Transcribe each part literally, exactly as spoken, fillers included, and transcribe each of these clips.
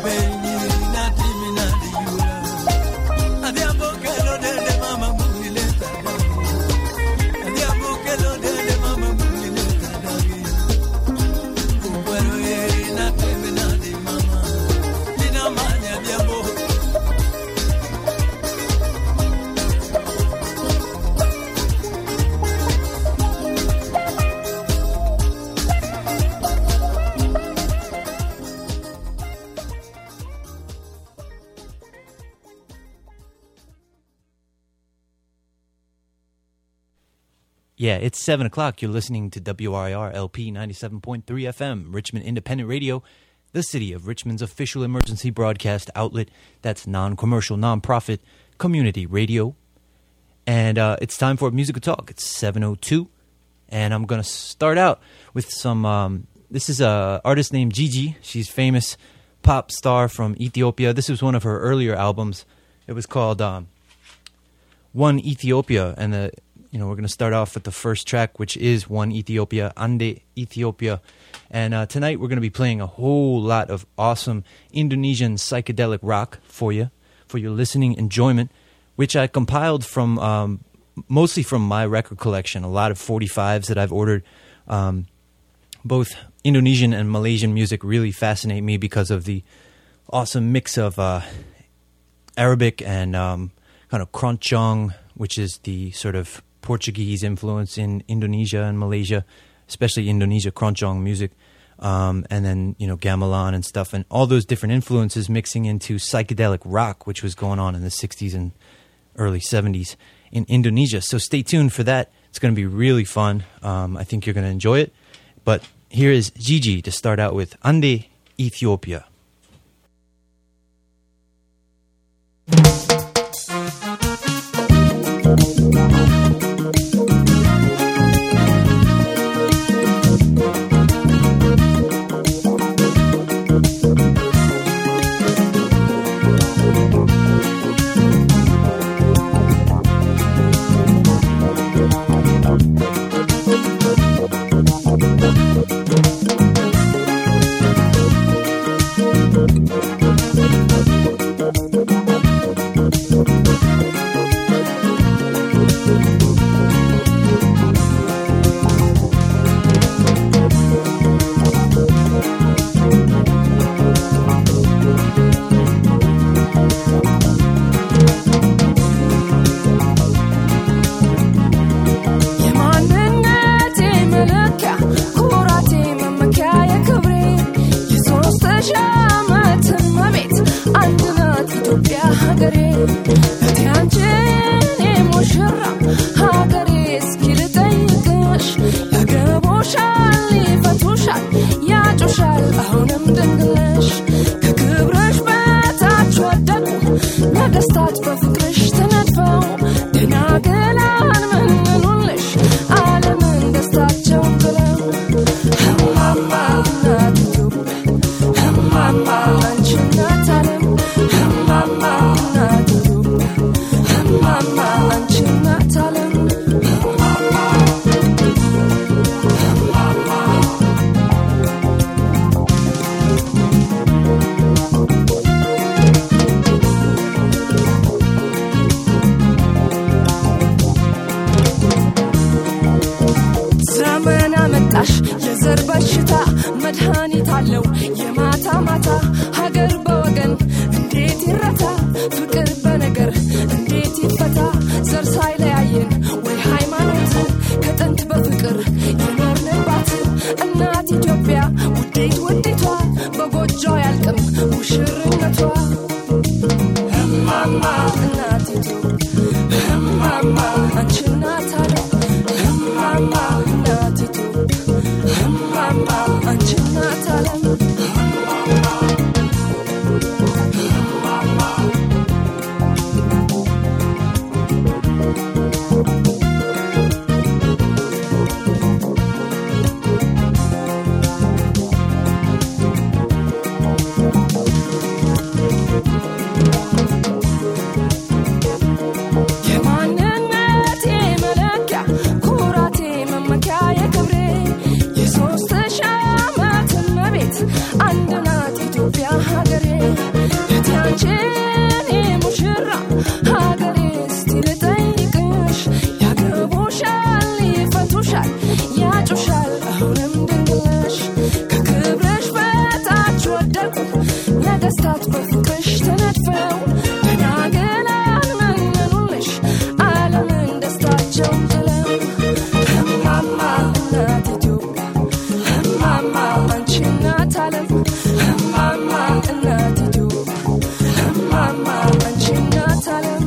Yeah, it's seven o'clock. You're listening to W R I R L P ninety-seven point three F M, Richmond Independent Radio, the city of Richmond's official emergency broadcast outlet. That's non-commercial, non-profit community radio. And uh, it's time for Musical Talk. It's seven oh two, and I'm going to start out with some... Um, this is an artist named Gigi. She's a famous pop star from Ethiopia. This was one of her earlier albums. It was called um, One Ethiopia, and the... You know, we're going to start off with the first track, which is One Ethiopia, Ande Ethiopia. And uh, tonight we're going to be playing a whole lot of awesome Indonesian psychedelic rock for you, for your listening enjoyment, which I compiled from, um, mostly from my record collection, a lot of forty-fives that I've ordered. Um, both Indonesian and Malaysian music really fascinate me because of the awesome mix of uh, Arabic and um, kind of keroncong, which is the sort of Portuguese influence in Indonesia and Malaysia, especially Indonesia keroncong music, um, and then, you know, gamelan and stuff, and all those different influences mixing into psychedelic rock, which was going on in the sixties and early seventies in Indonesia. So stay tuned for that. It's going to be really fun. Um, I think you're going to enjoy it. But here is Gigi to start out with Ande Ethiopia. የማንነቴ መለኪያ ነገስታት በፍቅርሽ ተነድፈው ደናግላን መነኑልሽ ዓለምን ደስታቸውን ጥለው እማማ እናት ኢትዮጵያ እማማ አንቺ እናት ዓለም እማማ እናት ኢትዮጵያ እማማ አንቺ እናት ዓለም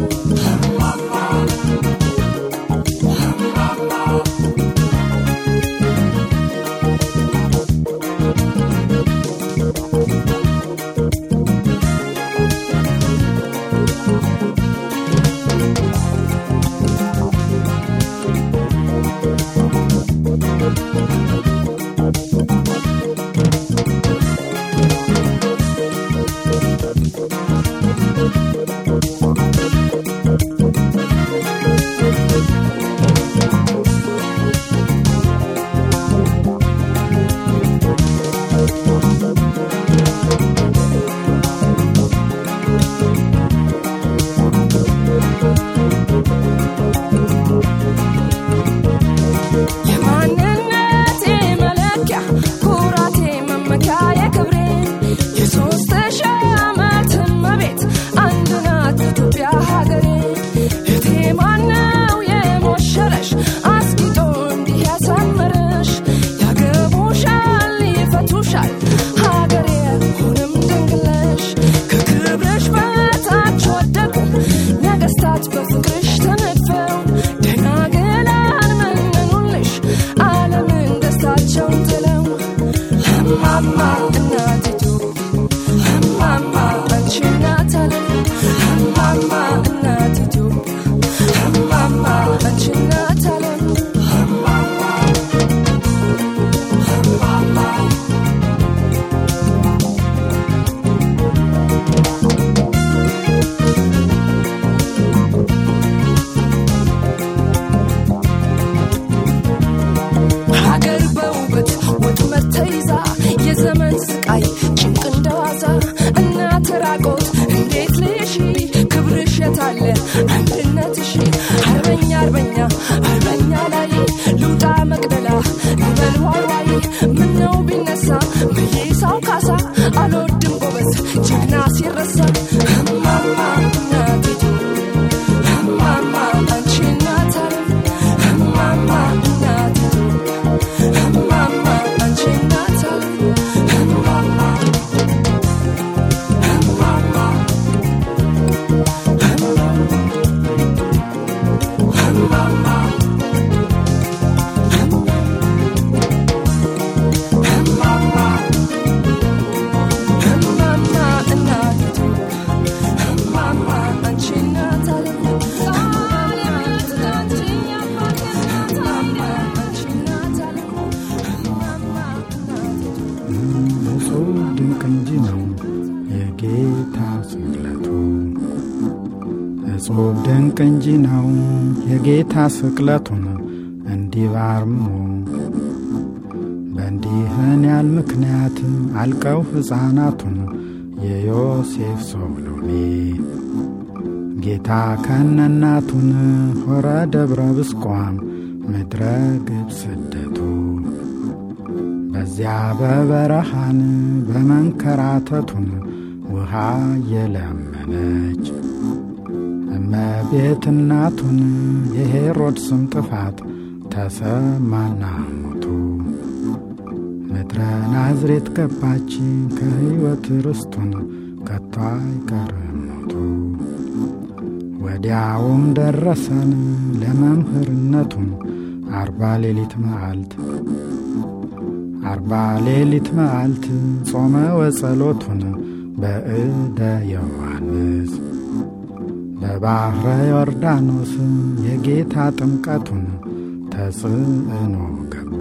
ድንቅ ነው የጌታ ስቅለቱን እንዲባርሙ በእንዲህን ያል ምክንያት አልቀው ሕፃናቱን የዮሴፍ ሶሎሜ ጌታ ከነናቱን ሆረ ደብረ ብስቋም ምድረ ግብፅ ስደቱ በዚያ በበረሃን በመንከራተቱን ውሃ የለመነች እመቤት እናቱን የሄሮድስም ጥፋት ተሰማና ሞቱ ምድረ ናዝሬት ገባች ከሕይወት ርስቱን ከቶ አይቀርም ሞቱ ወዲያውም ደረሰን ለመምህርነቱን አርባ ሌሊት መዓልት አርባ ሌሊት መዓልት ጾመ ወጸሎቱን በእደ ዮሐንስ በባሕረ ዮርዳኖስ የጌታ ጥምቀቱን ተጽዕኖ ገባ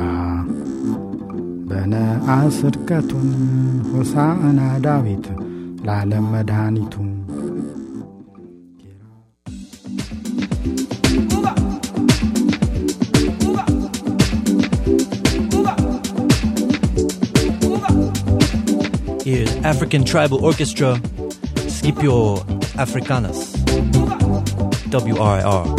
በነአስ ዕድቀቱን ሆሳዕና ዳዊት ለዓለም መድኃኒቱ Here's African Tribal Orchestra, Scipio Africanus, W R I R.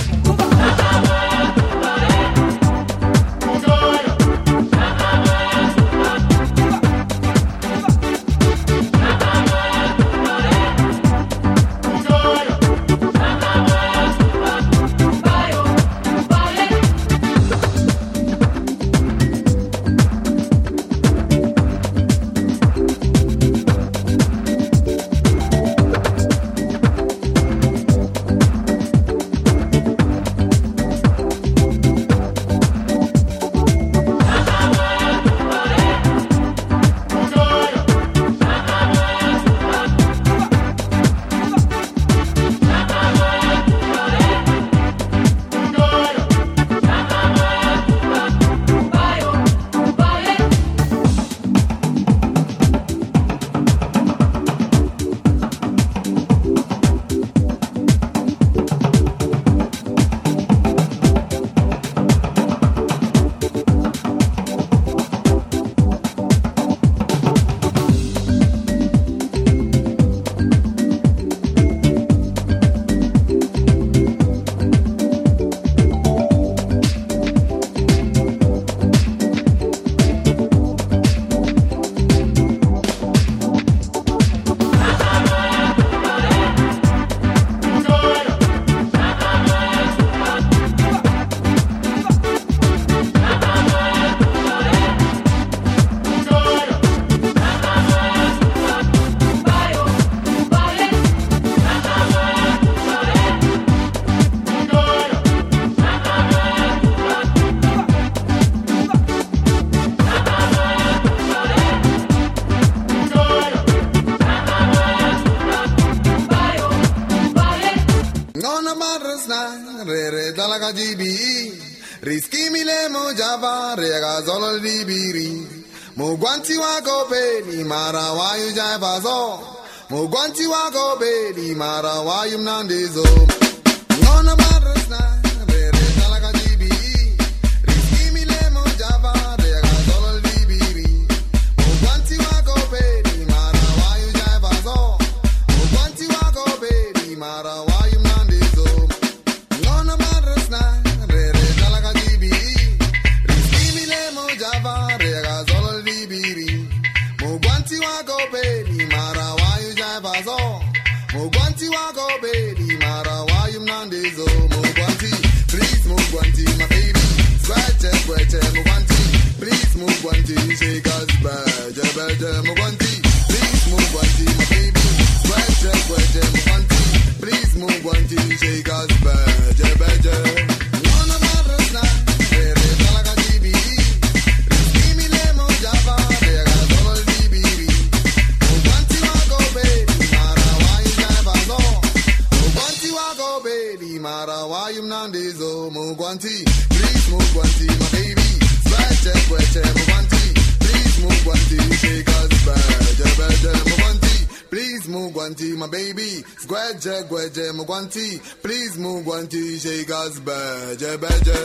resna re re dalaga jibi riski mile mo java rega zolo libiri mo guanti wa go pe ni mara wa yu jai bazo mo guanti wa go pe ni mara wa yu nandezo ngona resna re re dalaga jibi riski mile mo java rega zolo libiri mo guanti wa go pe ni mara wa yu jai bazo mo guanti wa go pe ni mara wa yu nandezo ngona resna re re dalaga jibi riski mile mo java rega zolo libiri mo guanti wa go pe ni mara wa yu jai bazo mo guanti wa go pe ni mara wa yu nandezo mo guanti please mo guanti my baby scratch it scratch it mo guanti please mo guanti shake us baje baje mo guanti please mo guanti my baby scratch it scratch it mo guanti please mo guanti shake us baje baje ngona resna re re dalaga jibi riski mile mo java rega zolo libiri mo guanti wa go pe ni mara wa yu jai bazo mo guanti wa go pe ni mara wa yu nandezo mo guanti please mo guanti my baby scratch it scratch it mo guanti please mo guanti shake us baje baje mo guanti please mo guanti my baby scratch it scratch it mo guanti please mo guanti shake us baje baje.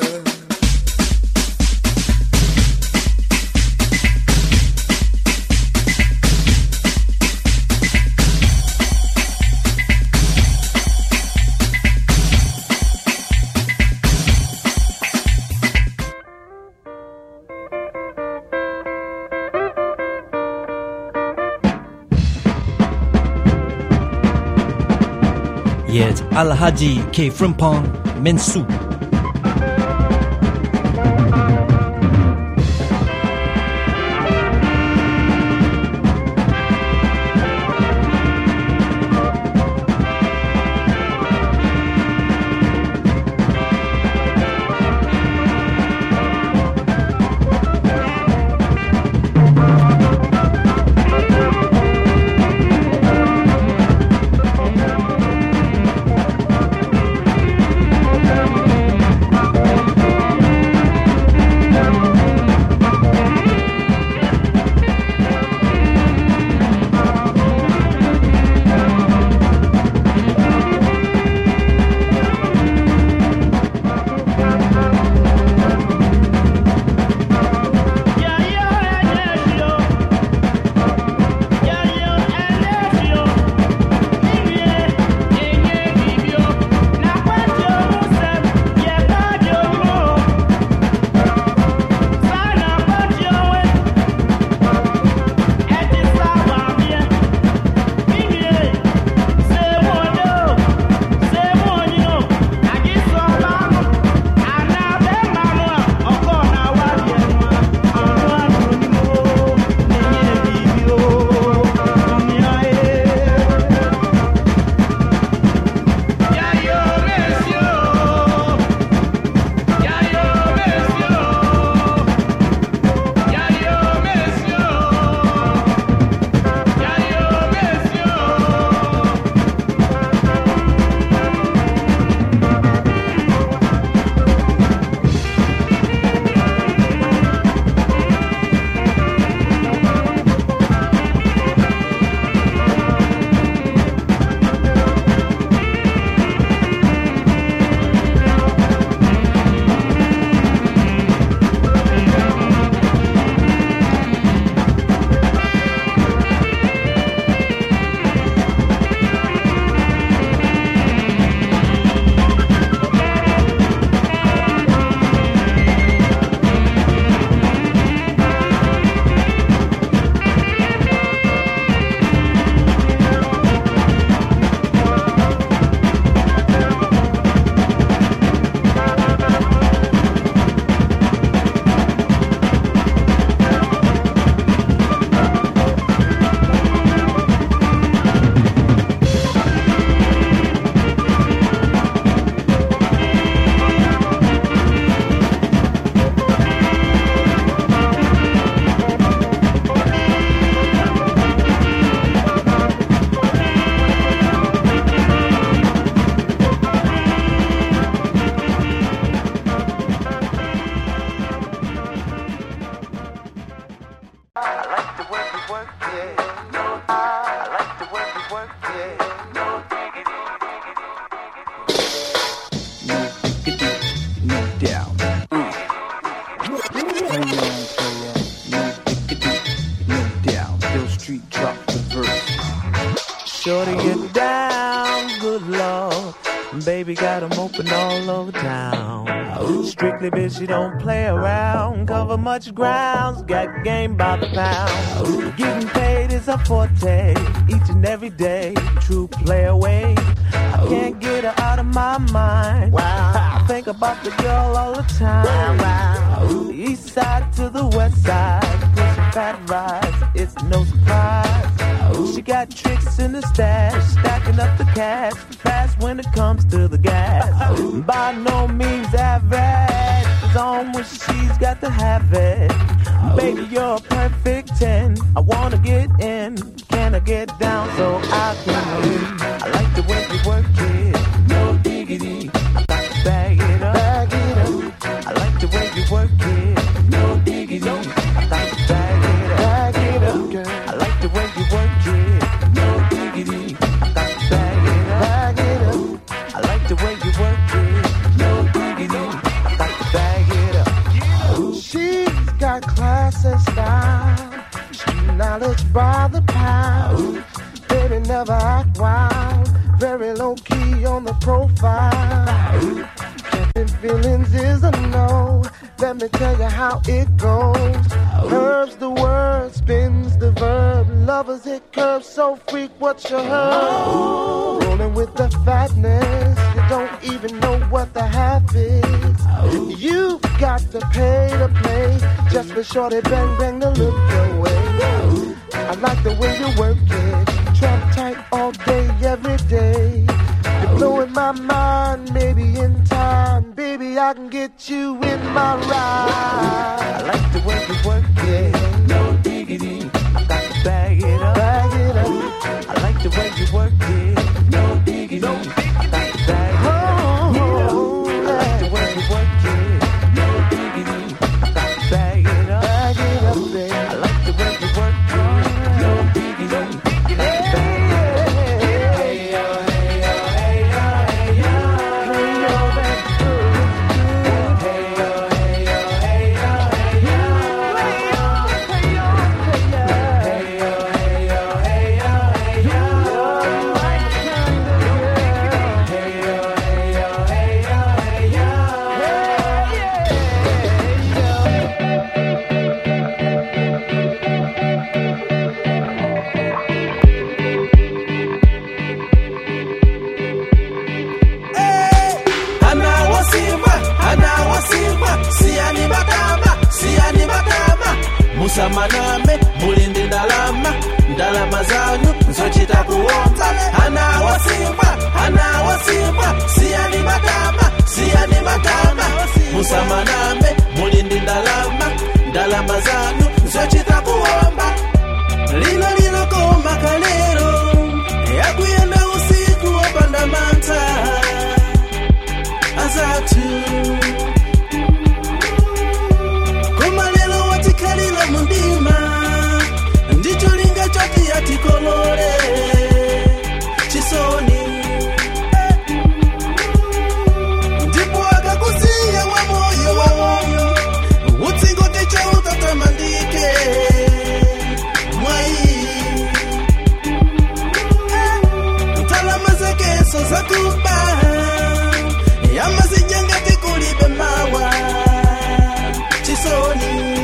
Yeah, it's Alhaji K. Frimpong Mensu. Thank you. work, yeah. No diggity, diggity, no doubt. Mm. Hang on, player. No diggity, no doubt. Bill Street dropped the verse. Shorty get down, good lord. Baby got 'em open all over town. Strictly bitch, she don't play around. Cover much grounds, got game by the pound. Getting paid is a forte, each and every day. True play away. I can't get her out of my mind. Wow. I think about the girl all the time. Wow. The east side to the west side, pushing fat rides, it's no surprise. She got tricks in the stash, stacking up the cash, fast when it comes to the gas. By no means average, it's on when she's got to have it. Baby, you're a perfect ten. I wanna get in, can I get down so I can win? I like the way you work it, no diggity. I got to bag it up, bag it up. I like the way you work it, no diggity. I got to bag it up, bag it up, girl. I like the way you work it, no diggity. I got to bag it up, bag it up. I like the way you work it, no diggity. I got to bag it up. She's got class and style, knowledge by the pound. Baby never act wild, very low key on the profile. Catching feelings is a no. Let me tell you how it goes. Curves the word, spins the verb. Lovers hit curves so freak what you heard. Rolling with the fatness, you don't even know what the half is. You got to pay to play, just for shorty bang bang to look your way. I like the way you work it, trap tight all day, every day. You're blowing my mind, maybe in time, baby I can get you in my ride. I like the way you work it, no diggity. I got to bag it up, bag it up. I like the way you work it, no diggity. I got to bag it up, I like the way you work it, no diggity. I got to bag it up, bag it up, baby. I like the way you work it, no diggity. I got to bag it up. Musamaname, mulinde ndalama, ndalama zanyu, nzochita kuomba. Ana wasimba, ana wasimba, siyani matama, siyani matama. Musamaname, mulinde ndalama, ndalama zanyu, nzochita kuomba. Lino lino koma kalero, ya kuyenda usiku wapanda manta. Azatu kalila mundima ndicho linga choti yatikolore chisoni ndipo akakusiya wa moyo wa moyo utsingote cha utatamandike mwai mtalama zakeso zakuba yamazijangati kulibe mawa chisoni.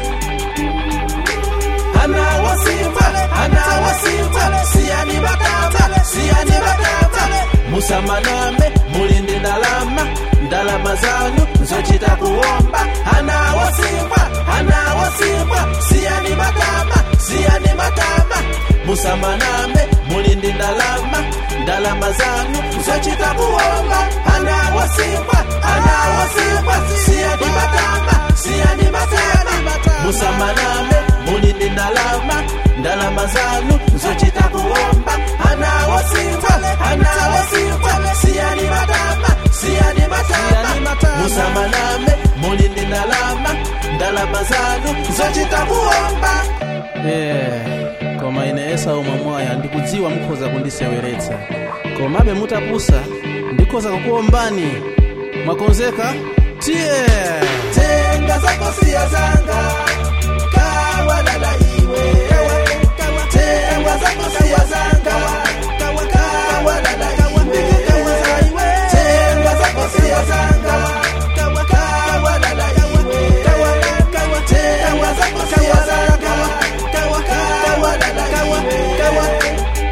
Ana wasimba, ana wasimba, siyani batama, siyani batama. Musamaname, mulinde ndalama, ndalama zanyu, nzochita kuomba. Ana wasimba, ana wasimba, siyani batama, siyani batama. Musamaname, mulinde ndalama, ndalama zanyu, nzochita kuomba. Ana wasimba, ana wasimba, siyani batama, siyani batama. Musamaname, mulinde ndalama, ndalama zanyu, nzochita kuomba. Ana wasimba, ana wasimba, siyani batama, siyani batama. Musamaname, mulinde ndalama, ndalama zanyu, nzochita kuomba. Yeah, koma ina esa umamwaya ndikuzi sindidziwa mukhoza kundiseweretsa komabe mutapusa ndikhoza kukuombani mwakonzeka tiye tenga zako siya zanga kawa dada iwe tenga zako siya zanga kawa kawa dada iwe tenga zako siya zanga kawa kawa dada iwe kawa kawa tenga zako siya zanga kawa kawa dada kawa kawa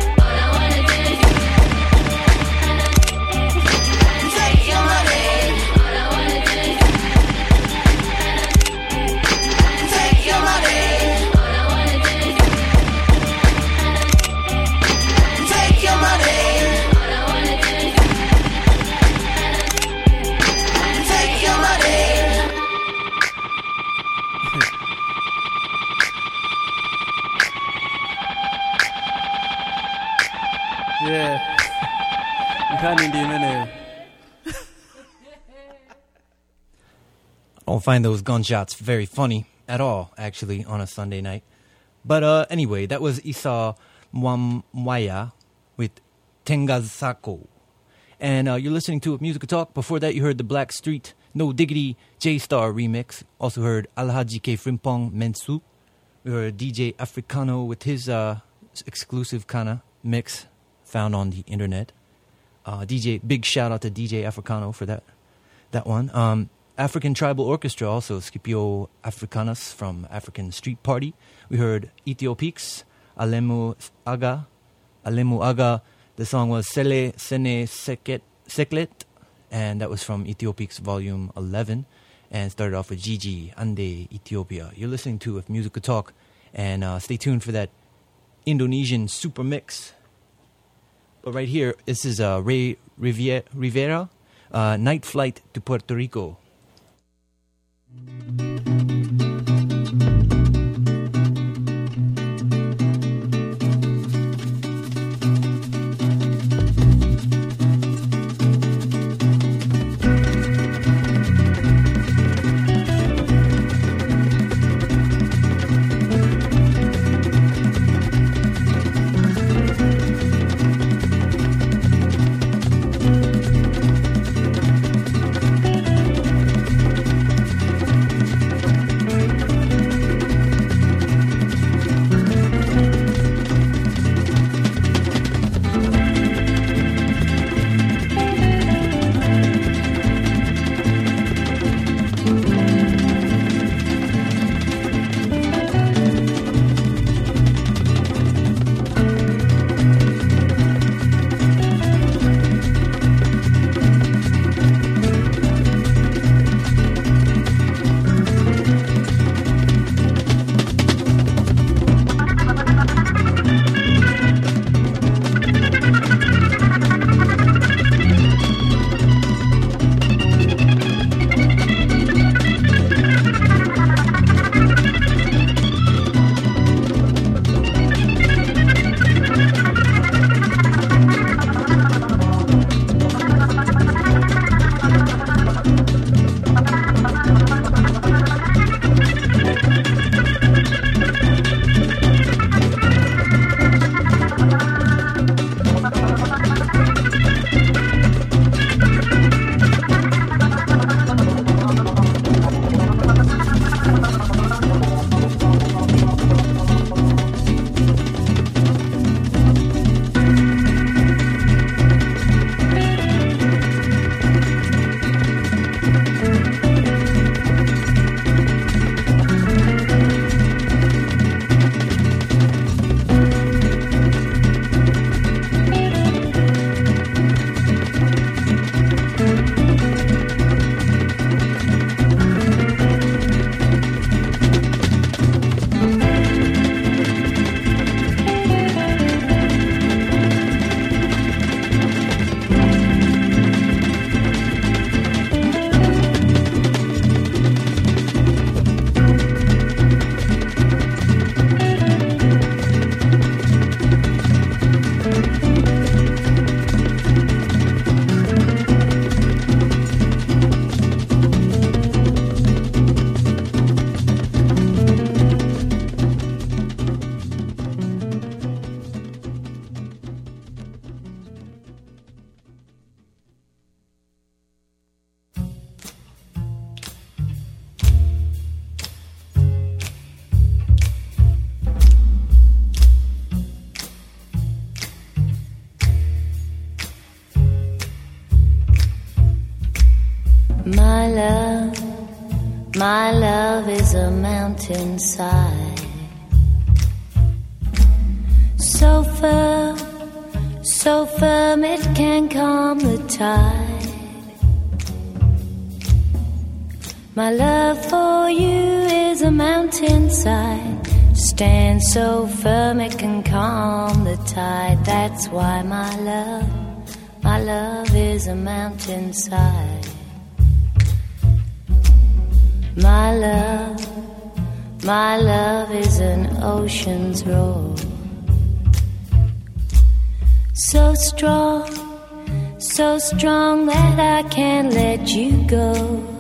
yeah. Nkani ndi imeneyo. I don't find those gunshots very funny at all, actually, on a Sunday night. But uh, anyway, that was Isa Mwamwaya with Tengazako. And uh, you're listening to Music Talk. Before that, you heard the Black Street No Diggity J-Star remix. Also heard Alhaji K. Frimpong Mensu. We heard D J Africano with his uh, exclusive kind of mix found on the internet. Uh, D J, big shout out to D J Africano for that that one. Um, African Tribal Orchestra, also Scipio Africanus from African Street Party. We heard Ethiopics, Alemu Aga, Alemu Aga. The song was Sele Sene Seket Seklet, and that was from Ethiopics Volume eleven, and started off with Gigi Ande Ethiopia. You're listening to If Music Could Talk, and uh, stay tuned for that Indonesian super mix. But right here, this is uh, Ray Riviera, Rivera, uh, Night Flight to Puerto Rico. My love, my love is a mountainside, so firm, so firm it can calm the tide. My love for you is a mountainside, stands so firm it can calm the tide. That's why my love, my love is a mountainside. My love, my love is an ocean's roar, so strong, so strong that I can't let you go.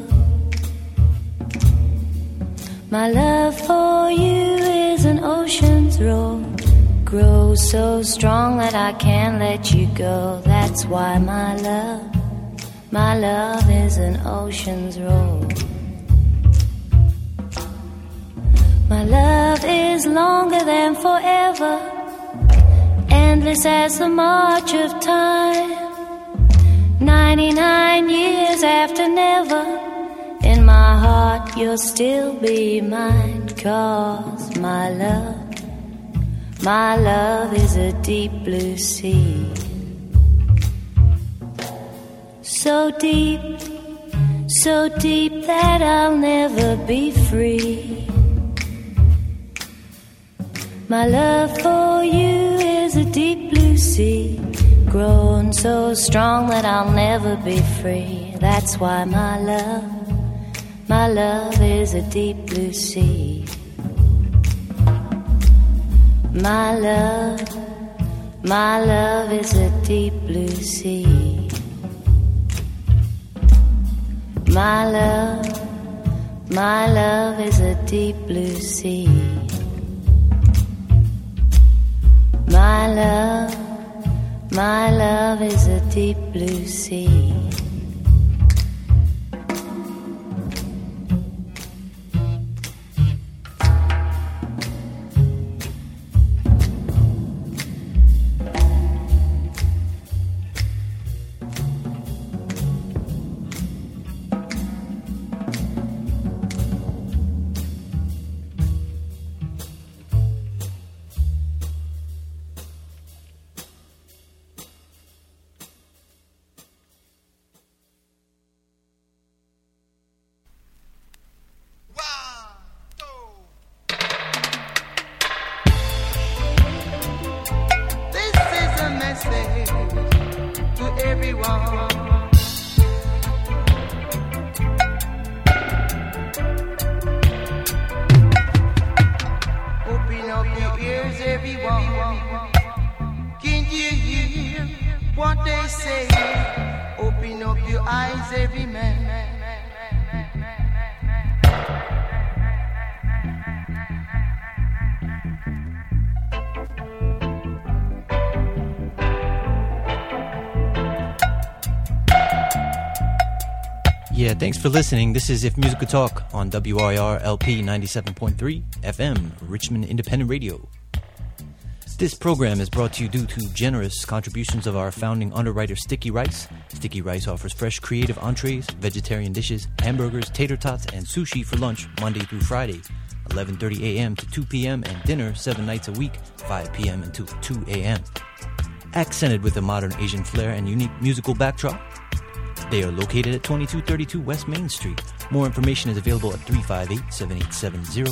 My love for you is an ocean's roar, grows so strong that I can't let you go. That's why my love, my love is an ocean's roar. My love is longer than forever, endless as the march of time. Ninety-nine years after never, in my heart you'll still be mine. 'Cause my love, my love is a deep blue sea, so deep, so deep that I'll never be free. My love for you is a deep blue sea, grown so strong that I'll never be free. That's why my love, my love is a deep blue sea. My love, my love is a deep blue sea. My love, my love is a deep blue sea. My love, my love is a deep blue sea. Yeah, thanks for listening. This is If Music Could Talk on W R I R L P ninety-seven point three F M, Richmond Independent Radio. This program is brought to you due to generous contributions of our founding underwriter, Sticky Rice. Sticky Rice offers fresh, creative entrees, vegetarian dishes, hamburgers, tater tots, and sushi for lunch Monday through Friday, eleven thirty a.m. to two p.m., and dinner seven nights a week, five p.m. until two a.m. Accented with a modern Asian flair and unique musical backdrop, they are located at twenty-two thirty-two West Main Street. More information is available at three five eight, seven eight seven zero.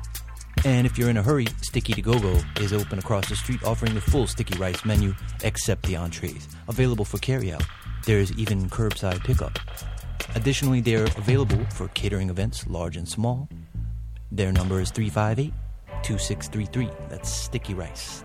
And if you're in a hurry, Sticky to Go-Go is open across the street, offering the full Sticky Rice menu except the entrees, available for carryout. There is even curbside pickup. Additionally, they are available for catering events, large and small. Their number is three five eight, two six three three. That's Sticky Rice.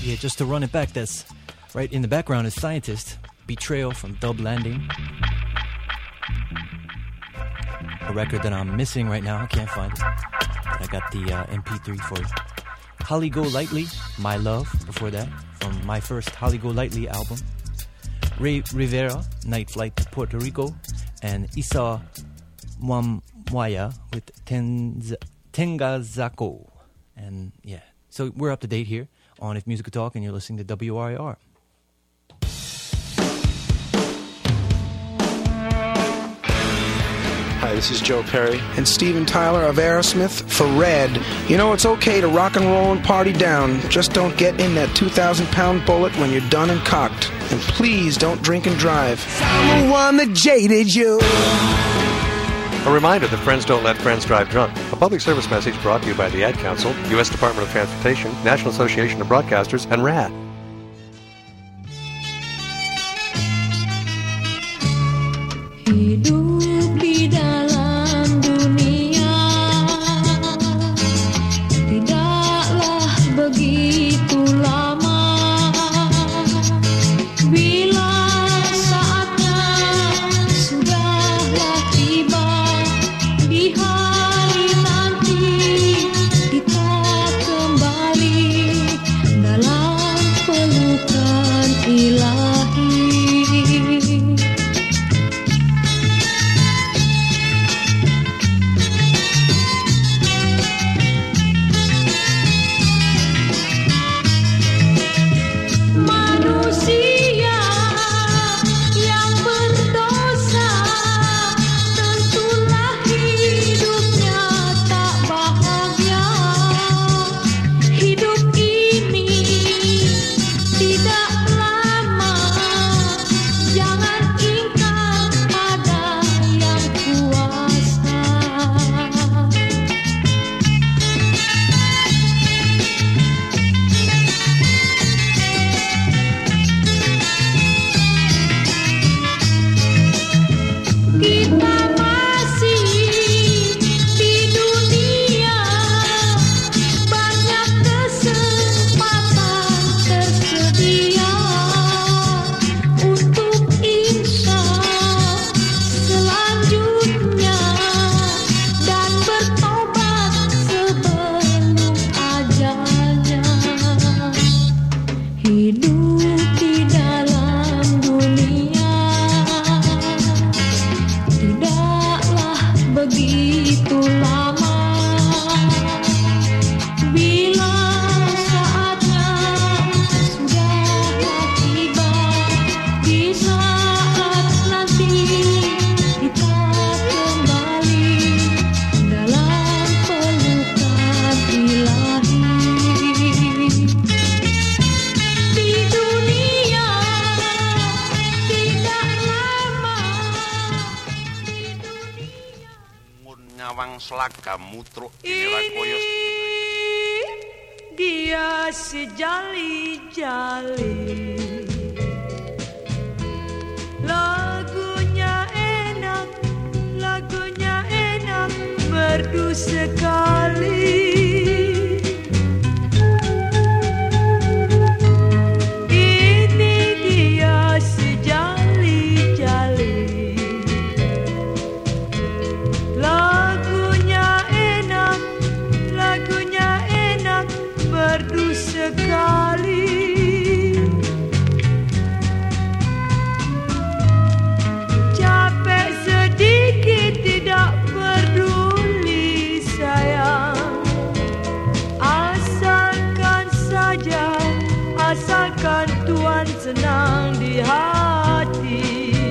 here just to run it back. That's right in the background is Scientist, Betrayal from Dub Landing. A record that I'm missing right now, I can't find it. But I got the uh, M P three for it. Holly Golightly, My Love, before that, from my first Holly Golightly album. Ray Rivera, Night Flight to Puerto Rico, and Isa Mwamwaya with Tenz- Tengazako. And yeah, so we're up to date here on If Music Could Talk, and you're listening to W R I R. Hi, this is Joe Perry and Steven Tyler of Aerosmith for Red. You know, it's okay to rock and roll and party down. Just don't get in that two thousand pound bullet when you're done and cocked. And please don't drink and drive. I'm the one that jaded you. A reminder that friends don't let friends drive drunk. A public service message brought to you by the Ad Council, U S Department of Transportation, National Association of Broadcasters, and R A D. Hidup di dalam dunia tidaklah begitu lama. Bila saatnya sudahlah tiba, di hari nanti kita kembali dalam pelukan ilahi. Dia si jali-jali, lagunya enak, lagunya enak, merdu sekali. Ini dia si jali-jali, lagunya enak, lagunya enak, merdu sekali. Capek sedikit tidak peduli sayang, asalkan saja, asalkan Tuhan senang di hati.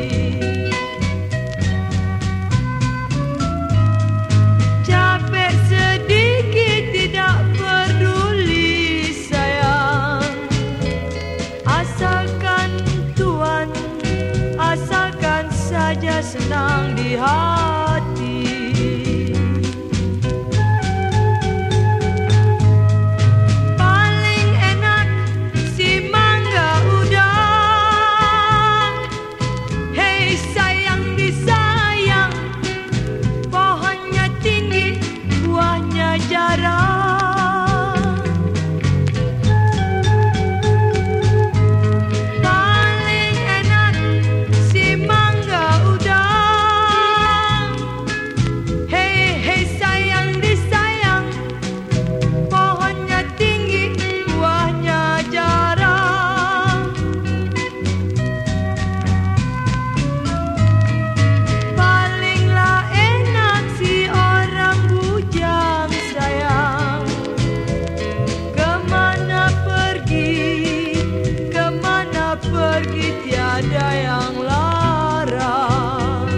Capek sedikit tidak peduli sayang, asalkan Tuhan, asalkan saja senang di hati. Paling enak si mangga udang, hei sayang disayang, pohonnya tinggi, buahnya jarang. pergi tiada yang larang.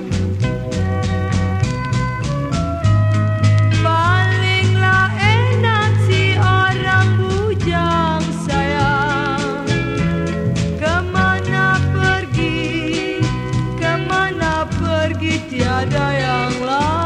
Palinglah enak si orang bujang sayang. Kemana pergi, kemana pergi tiada yang larang.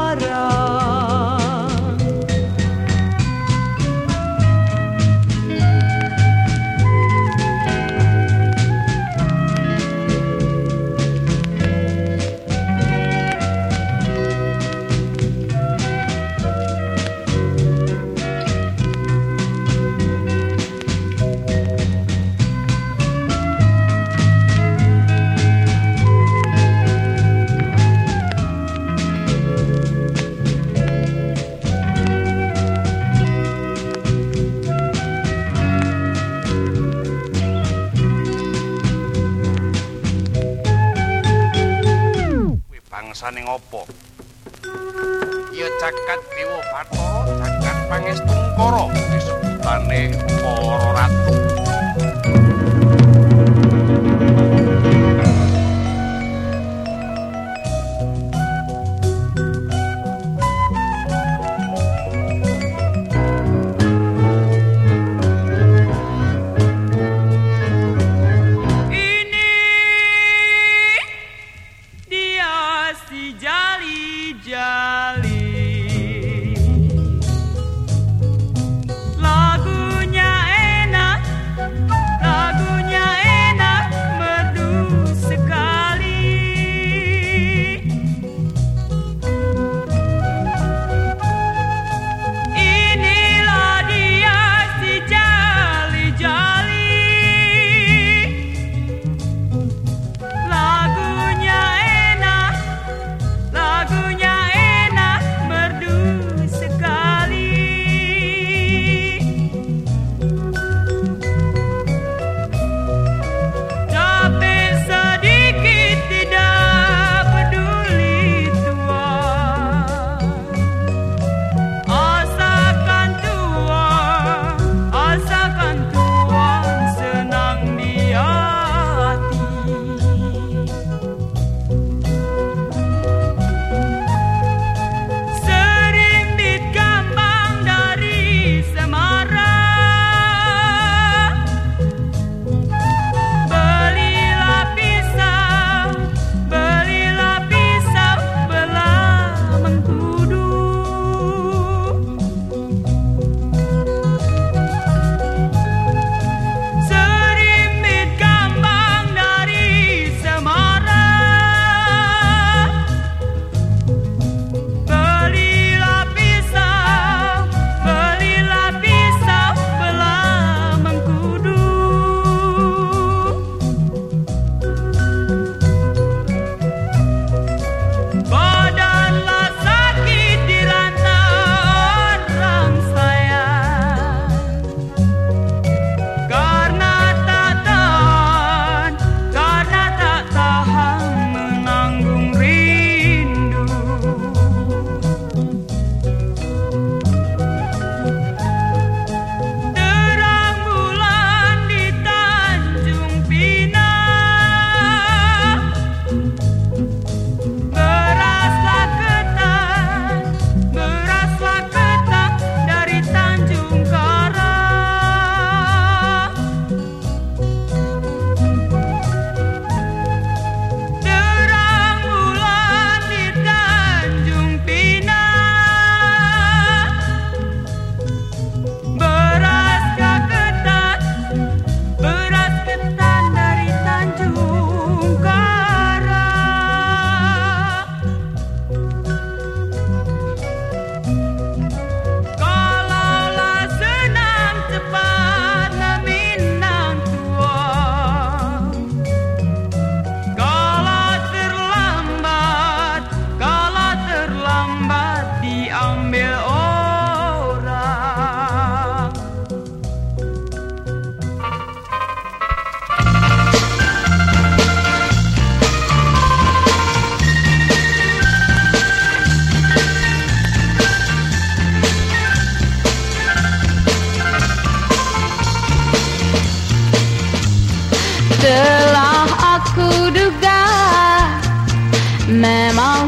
Ning opo ya cakat dewa Bathara cakat Pangestungkara disebutane para ratu.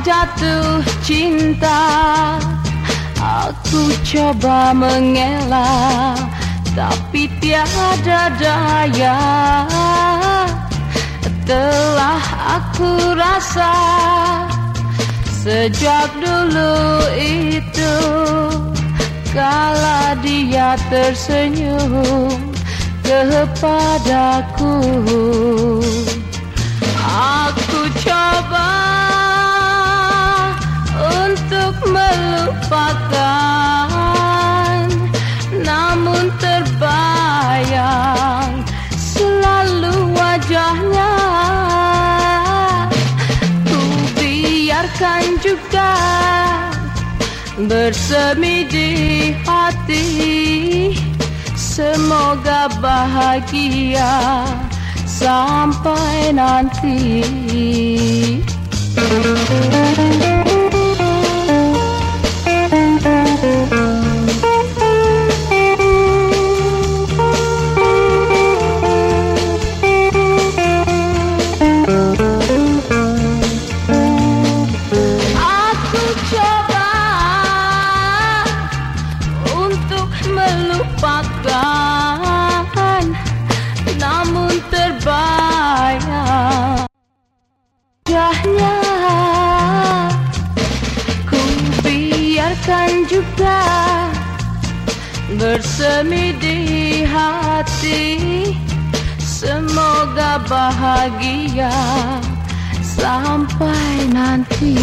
jatuh cinta. Aku coba mengelak, tapi tiada daya. Telah aku rasa sejak dulu itu, kala dia tersenyum kepadaku. Aku coba untuk melupakan, namun terbayang selalu wajahnya. Ku biarkan juga bersemi di hati, semoga bahagia sampai nanti. Juga bersemi di hati, semoga bahagia sampai nanti.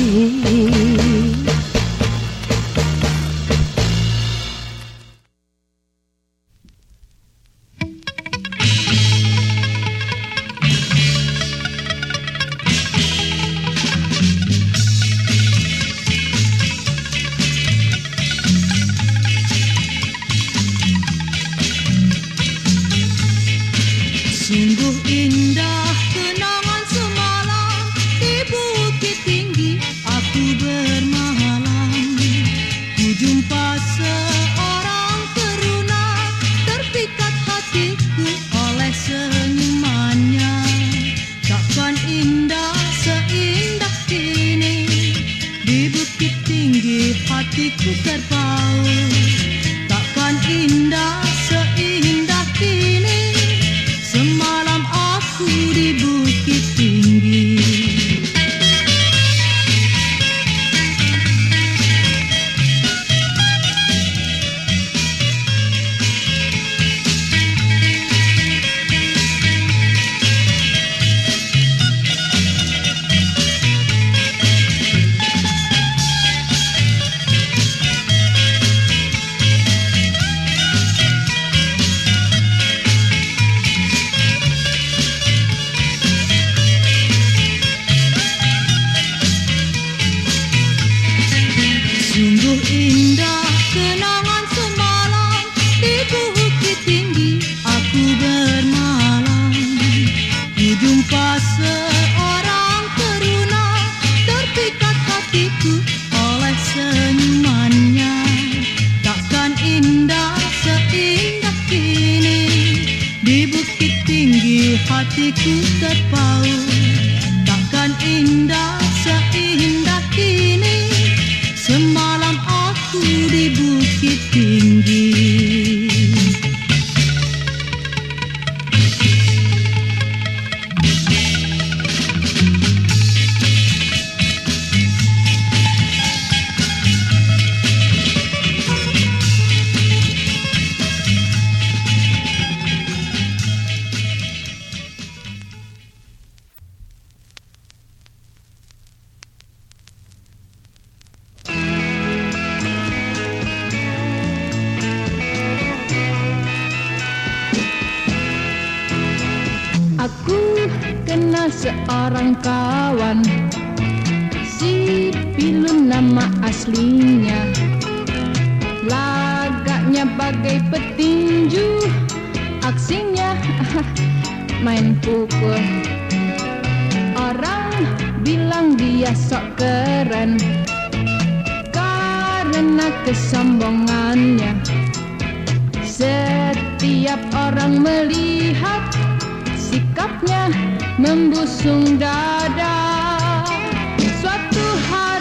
Sungguh indah kenangan semalam di bukit tinggi aku bermalam. Ku jumpa seorang teruna, terpikat hatiku oleh senyumannya. Takkan indah seindah kini, di bukit tinggi hatiku terpaut. Takkan indah seindah kini, semalam aku di bukit tinggi. Sungguh indah kenangan semalam di bukit tinggi aku bermalam. Ku jumpa seorang teruna, terpikat hatiku oleh senyumannya. Takkan indah seindah kini, di bukit tinggi hatiku terpaut. Takkan indah seindah kini, semalam aku di bukit tinggi. Aku kenal seorang kawan, si Pilun nama aslinya. Lagaknya bagai petinju, aksinya main pukul. Orang bilang dia sok keren karena kesombongannya. Setiap orang melihat sikapnya membusung dada. Suatu hari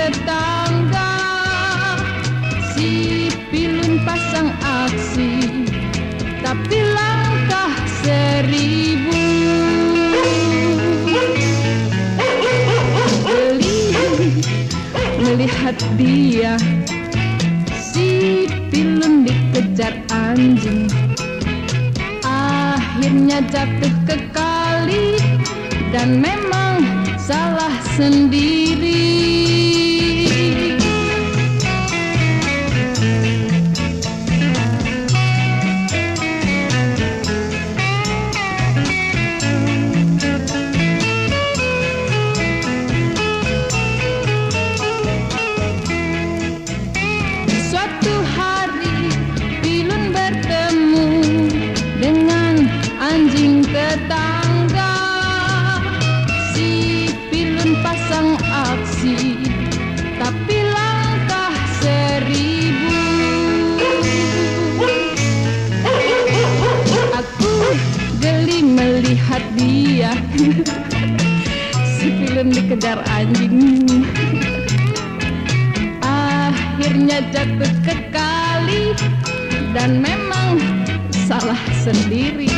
tetangga. Si pilun pasang aksi, tapi langkah seribu. Geli melihat dia, si pilun dikejar anjing. Akhirnya jatuh ke kali dan memang salah sendiri. Suatu hari pilun bertemu dengan anjing tetangga. Si pilun pasang aksi, tapi langkah seribu. Aku geli melihat dia, si pilun dikejar anjing. Akhirnya jatuh ke kali dan memang salah sendiri.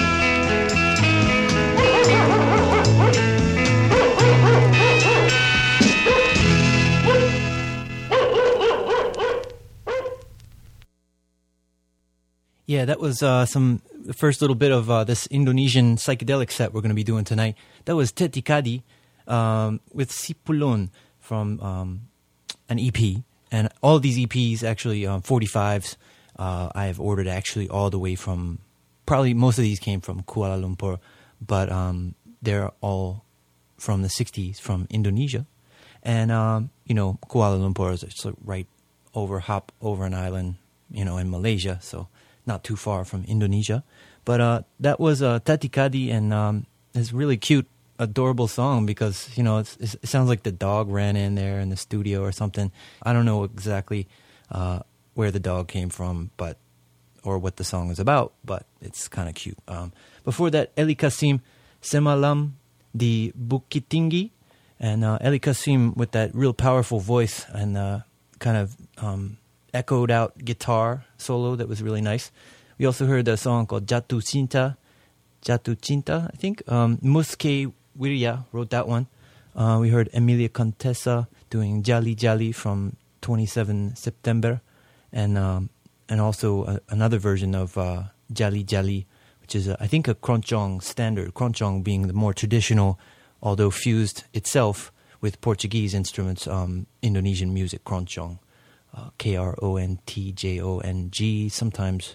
Yeah, that was uh, some the first little bit of uh, this Indonesian psychedelic set we're going to be doing tonight. That was Tetikadi um, with Sipulon from um, an E P. And all of these E Ps, actually, um, forty-fives, uh, I have ordered actually all the way from, probably most of these came from Kuala Lumpur, but um, they're all from the sixties from Indonesia. And, um, you know, Kuala Lumpur is just right over, hop over an island, you know, in Malaysia, so not too far from Indonesia. But uh, that was uh, Tetikadi, and um, it's really cute, adorable song because, you know, it's, it's, it sounds like the dog ran in there in the studio or something. I don't know exactly uh, where the dog came from, but or what the song is about, but it's kind of cute. Um, before that, Eli Kasim, Semalam di Bukit Tinggi, and uh, Eli Kasim with that real powerful voice and uh, kind of um, echoed out guitar solo that was really nice. We also heard a song called Jatuh Cinta, Jatuh Cinta, I think. Um, Muske Wirya wrote that one. Uh, we heard Emilia Contessa doing Jali Jali from twenty-seven September, and um, and also a, another version of uh, Jali Jali, which is, a, I think, a Keroncong standard, Keroncong being the more traditional, although fused itself with Portuguese instruments, um, Indonesian music, Keroncong, uh, K R O N T J O N G, sometimes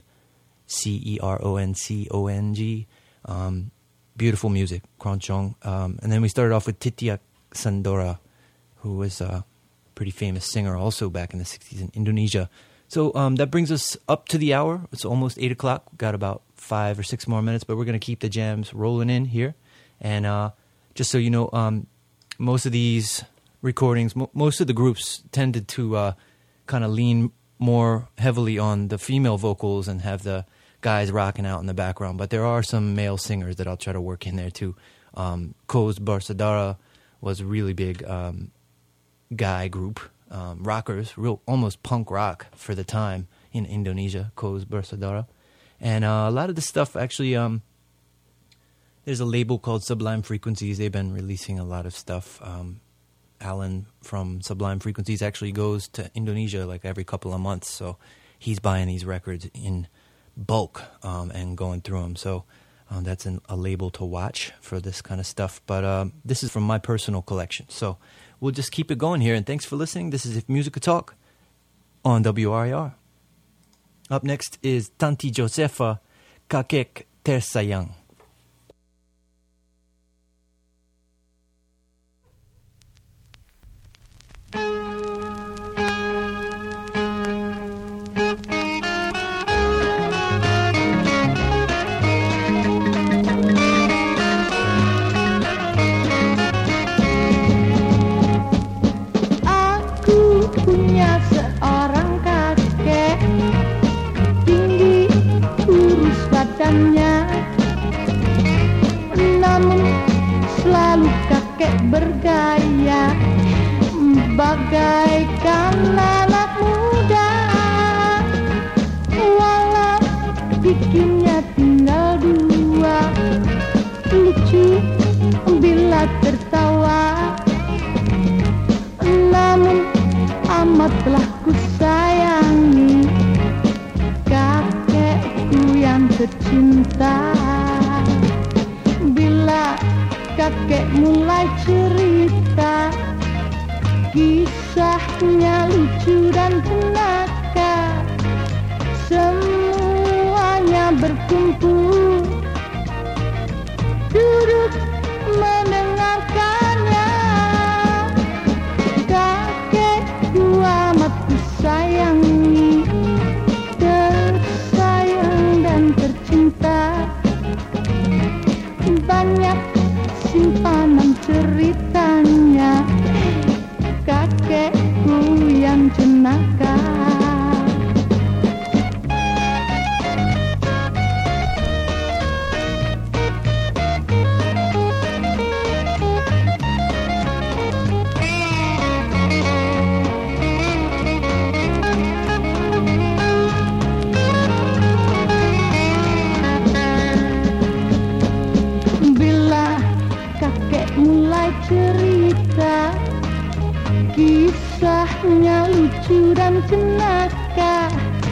C E R O N C O N G. Um, beautiful music, Keroncong. Um, and then we started off with Titiak Sandora, who was a pretty famous singer also back in the sixties in Indonesia. So um, that brings us up to the hour. It's almost eight o'clock. We've got about five or six more minutes, but we're going to keep the jams rolling in here. And uh, just so you know, um, most of these recordings, mo- most of the groups tended to uh, kind of lean more heavily on the female vocals and have the guys rocking out in the background. But there are some male singers that I'll try to work in there too. Um, Koz Bersaudara was a really big um, guy group. Um, rockers, real almost punk rock for the time in Indonesia, Koz Bersaudara. And uh, a lot of the stuff actually, um, there's a label called Sublime Frequencies. They've been releasing a lot of stuff. Um, Alan from Sublime Frequencies actually goes to Indonesia like every couple of months. So he's buying these records in bulk um, and going through them. So um, that's an, a label to watch for this kind of stuff. But um, this is from my personal collection. So we'll just keep it going here. And thanks for listening. This is If Musica Talk on W R I R. Up next is Tanti Josefa, Kakek Tersayang. Namun selalu kakek bergaya bagaikan anak muda, walau giginya tinggal dua, lucu bila tertawa, namun amatlah ku sayangi kakekku yang tercinta. Bila kakek mulai cerita, kisahnya lucu dan jenaka, semuanya berkumpul duduk mendengarkannya. Kakekku amat ku sayangi, tersayang dan tercinta. Banyak simpanan ceritanya kakekku yang jenaka. Cerita kisahnya lucu dan jenaka,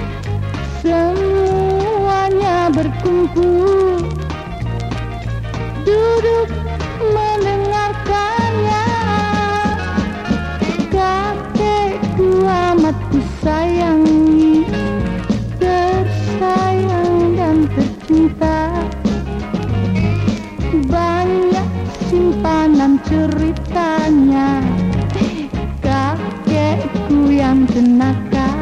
semuanya berkumpul duduk mendengarkannya. Kakekku amat ku sayangi, tersayang dan tercinta. Banyak simpanan ceritanya kakekku yang jenaka.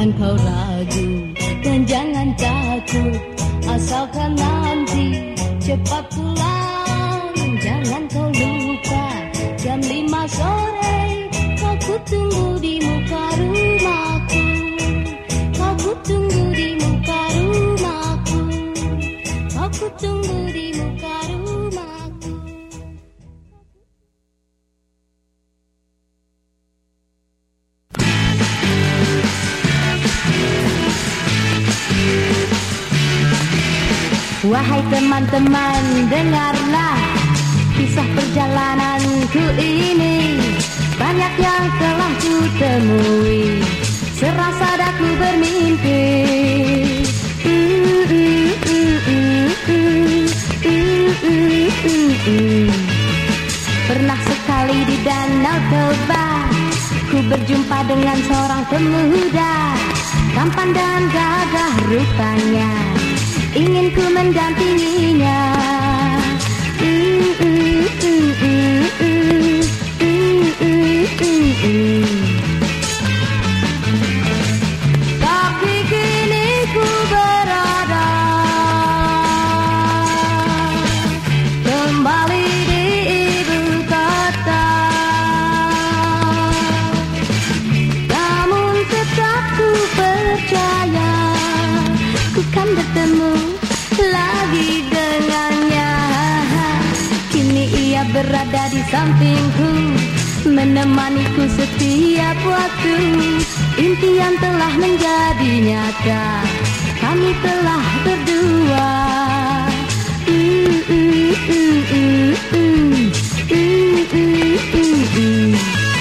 Jangan kau ragu dan jangan takut, asalkan nanti cepat pulang. Jangan kau lupa jam lima sore, kau ku tunggu di muka rumahku. Kau ku tunggu di muka rumahku. Kau ku tunggu di muka rumahku. Wahai teman-teman, dengarlah kisah perjalananku ini. Banyak yang telah ku temui, serasa daku bermimpi. Pernah sekali di Danau Toba, ku berjumpa dengan seorang pemuda, tampan dan gagah rupanya. Ingin ku mendampinginya. Mm, mm, mm, mm, mm, mm, mm, mm, mm. Tapi kini ku berada kembali di ibu kota, namun tetap ku percaya ku kan bertemu lagi dengannya. Kini ia berada di sampingku, menemaniku setiap waktu. Impian telah menjadi nyata, kami telah berdua. Mm, mm, mm, mm, mm, mm, mm, mm, mm.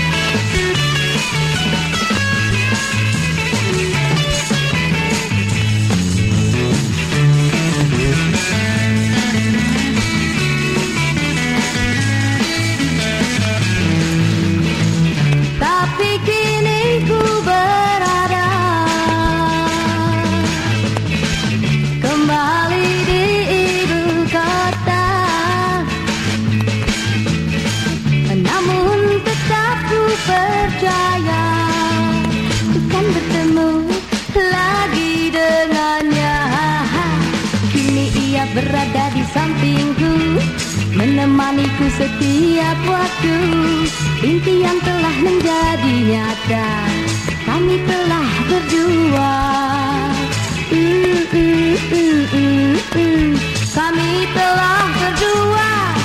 Percaya bukan bertemu lagi dengannya. Kini ia berada di sampingku, menemaniku setiap waktu. Impian telah menjadi nyata, kami telah berdua. Mm, mm, mm, mm, mm. Kami telah berdua.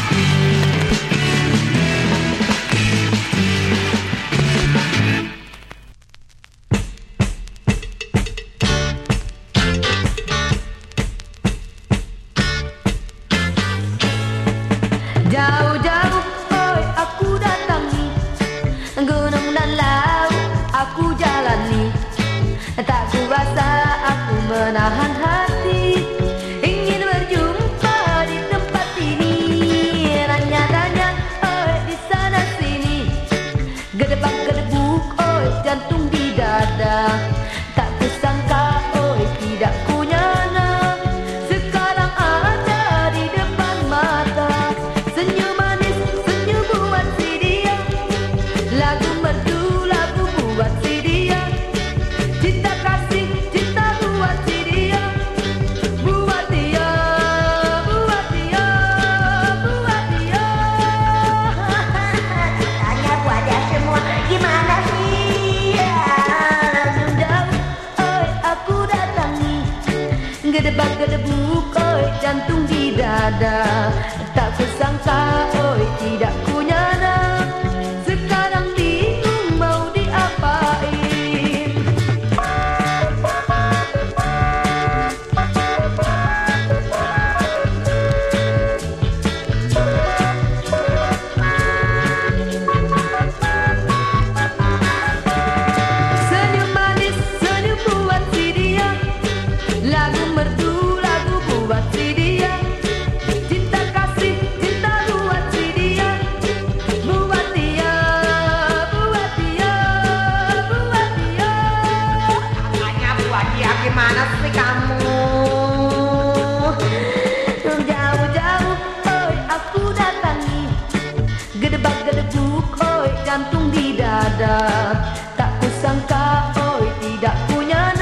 Jauh-jauh, oi aku datangi, gunung dan laut aku jalani. Tak kuasa aku menahan hati, ingin berjumpa di tempat ini. Nanya-nanya, oi di sana sini, gedebak-gedebuk, oi jantung di dada. Tak kusangka, oi tidak kunyana, sekarang ada di depan mata. Senyum manis, senyum buat si dia, lagu merdu, lagu buat si dia. Cinta kasih, cinta buat si dia, buat dia, buat dia, buat dia. Tanya buat dia semua, gimana sih? Langsung jauh, oi aku datangi, gedebak-gedebuk, oi jantung di dada. Tak kusangka, oi tidak kunyana, sekarang bingung mau diapain. Senyum manis, senyum buat si dia, lagu merdu, lagu buat si dia. Cinta kasih, cinta buat si dia, buat dia, buat dia, buat dia. Tanya buat dia gimana sih kamu? Jauh-jauh, oi aku datangi, gedebak-gedebuk, oi jantung di dada. Tak kusangka, oi tidak punya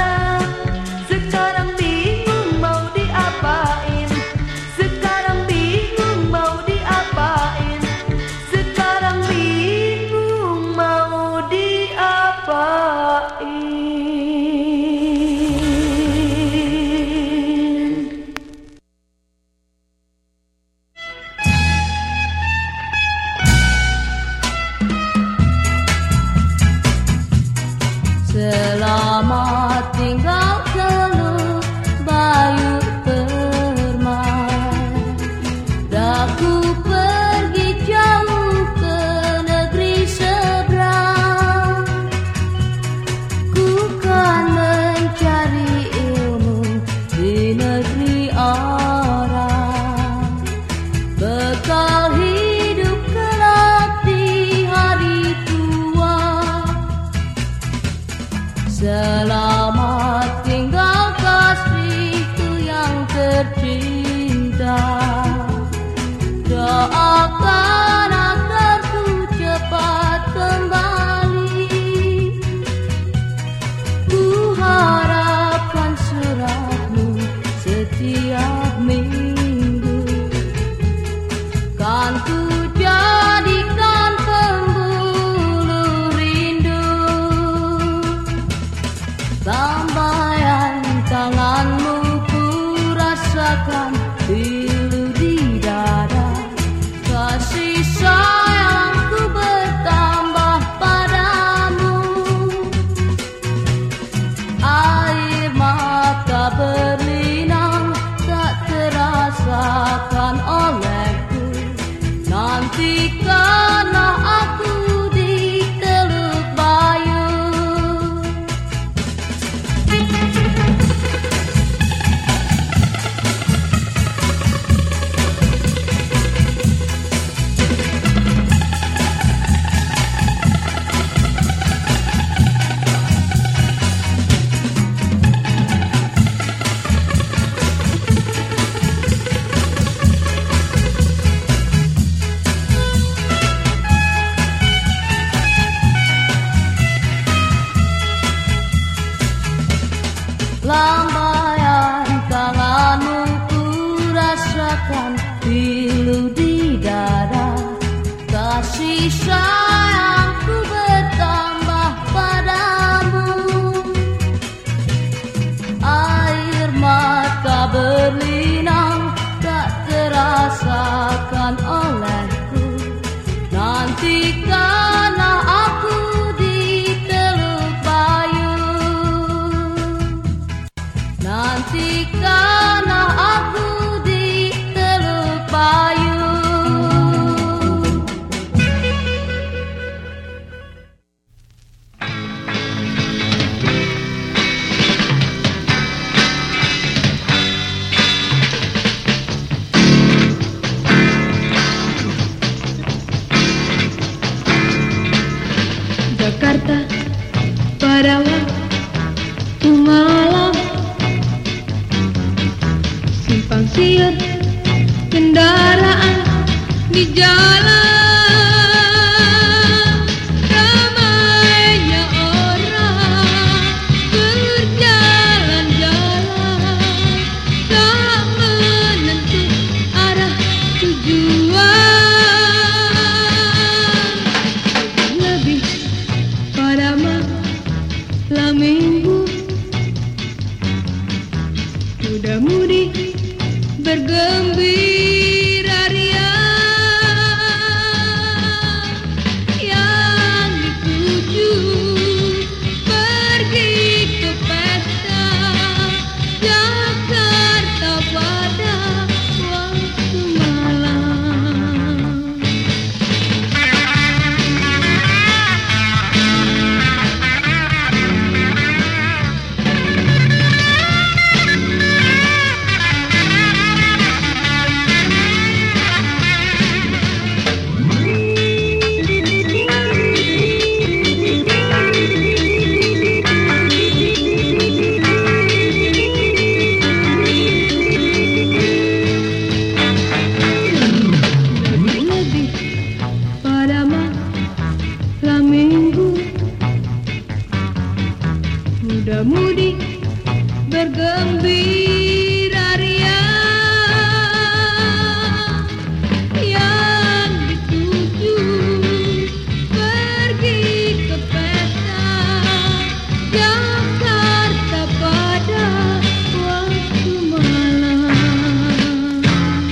rasakan pilu di dada. Kasih sayangku bertambah padamu. Air mata berlinang tak terasakan olehku. Nanti karena aku di Teluk Bayu. Lambaian tanganmu ku rasakan pilu di dada. Kasih sayangku bertambah padamu. Air mata berlinang tak terasakan olehku. Nanti karena aku di Teluk Bayu. Nanti karena aku di Teluk Bayu. Jakarta pada waktu malam, simpang siur kendaraan di jalan. Ramainya orang berjalan-jalan, tak menentu arah tujuan. Lebih pada malam minggu, muda-mudi bergembira ria. Yang dituju pergi ke pesta Jakarta pada waktu malam. Lebih pada malam minggu, muda-mudi bergembira ria. Yang dituju pergi ke pesta Jakarta pada waktu malam.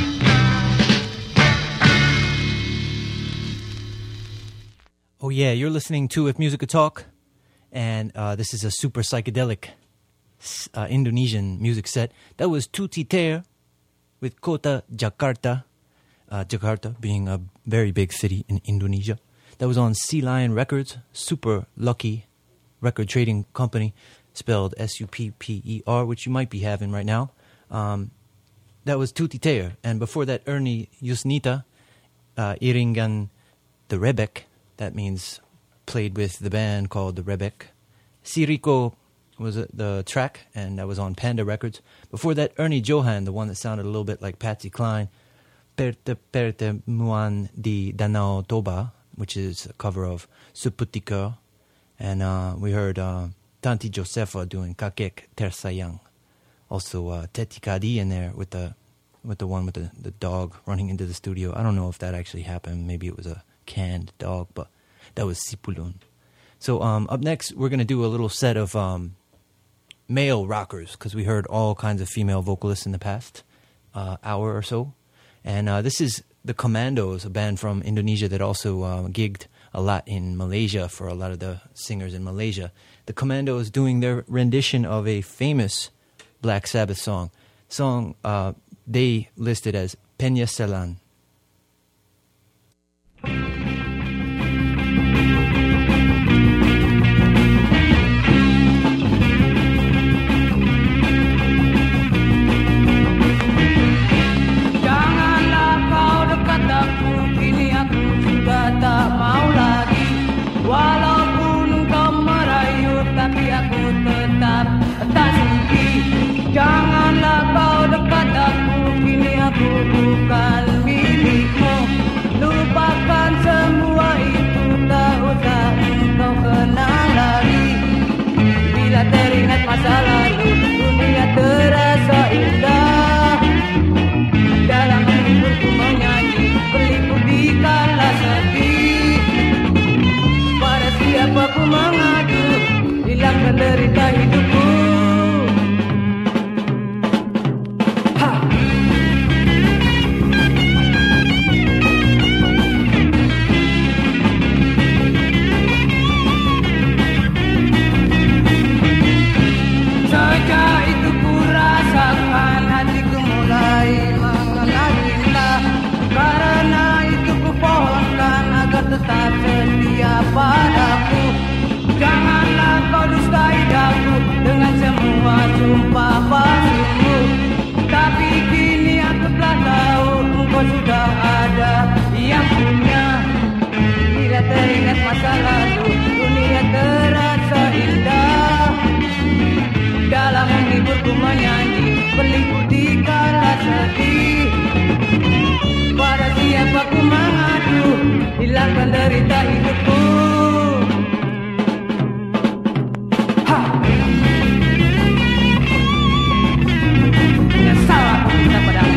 Oh yeah, you're listening to If Music Could Talk, and uh, this is a super psychedelic uh, Indonesian music set. That was Tuti Ter with Kota Jakarta, uh, Jakarta being a very big city in Indonesia. That was on Sea Lion Records, super lucky record trading company, spelled S U P P E R, which you might be having right now. Um, that was Tuti Ter, and before that, Ernie Yusnita, uh, Iringan the Rebek. That means played with the band called the Rebek. Siriko was the track, and that was on Panda Records. Before that, Ernie Johan, the one that sounded a little bit like Patsy Cline, Perte Perte Muan di Danau Toba, which is a cover of Seputika. And uh, we heard uh, Tanti Josefa doing Kakek Tersayang. Also uh, Teti Kadi in there with the with the one with the, the dog running into the studio. I don't know if that actually happened. Maybe it was a canned dog, but that was Sipulun. So um, up next, we're going to do a little set of um, male rockers, because we heard all kinds of female vocalists in the past. uh, hour or so. And uh, this is the Commandos, a band from Indonesia that also uh, gigged a lot in Malaysia for a lot of the singers in Malaysia. The Commandos doing their rendition of a famous Black Sabbath song. Song uh, they listed as Penyesalan. Janganlah kau dekat aku, kini aku sudah tak mau lagi. Walaupun kau merayu, tapi aku tetap tak sudi. Janganlah kau dekat aku, kini aku bukan milikmu. Lupakan semua itu, tak usah engkau kenang lagi. Bila teringat masa lalu, dunia terasa indah. Dalam hidupku menyanyi, berlimpah di kala sedih. Pada siapa ku mengadu, hilangkan derita hidupku. Sejak itu ku rasakan hatiku mulai mengenal cinta. Karena itu ku pohonkan agar tetap setia padaku. Janganlah kau dustai daku dengan semua sumpah palsumu. Tapi kini aku telah tahu engkau sudah ada yang punya. Bila teringat masa lalu, dunia terasa indah. Dalam menghiburku menyanyi, berlimpah di kala sedih. Pada siapa ku mengadu, hilangkan derita hidupku. Ha! Menyesal aku minta padamu.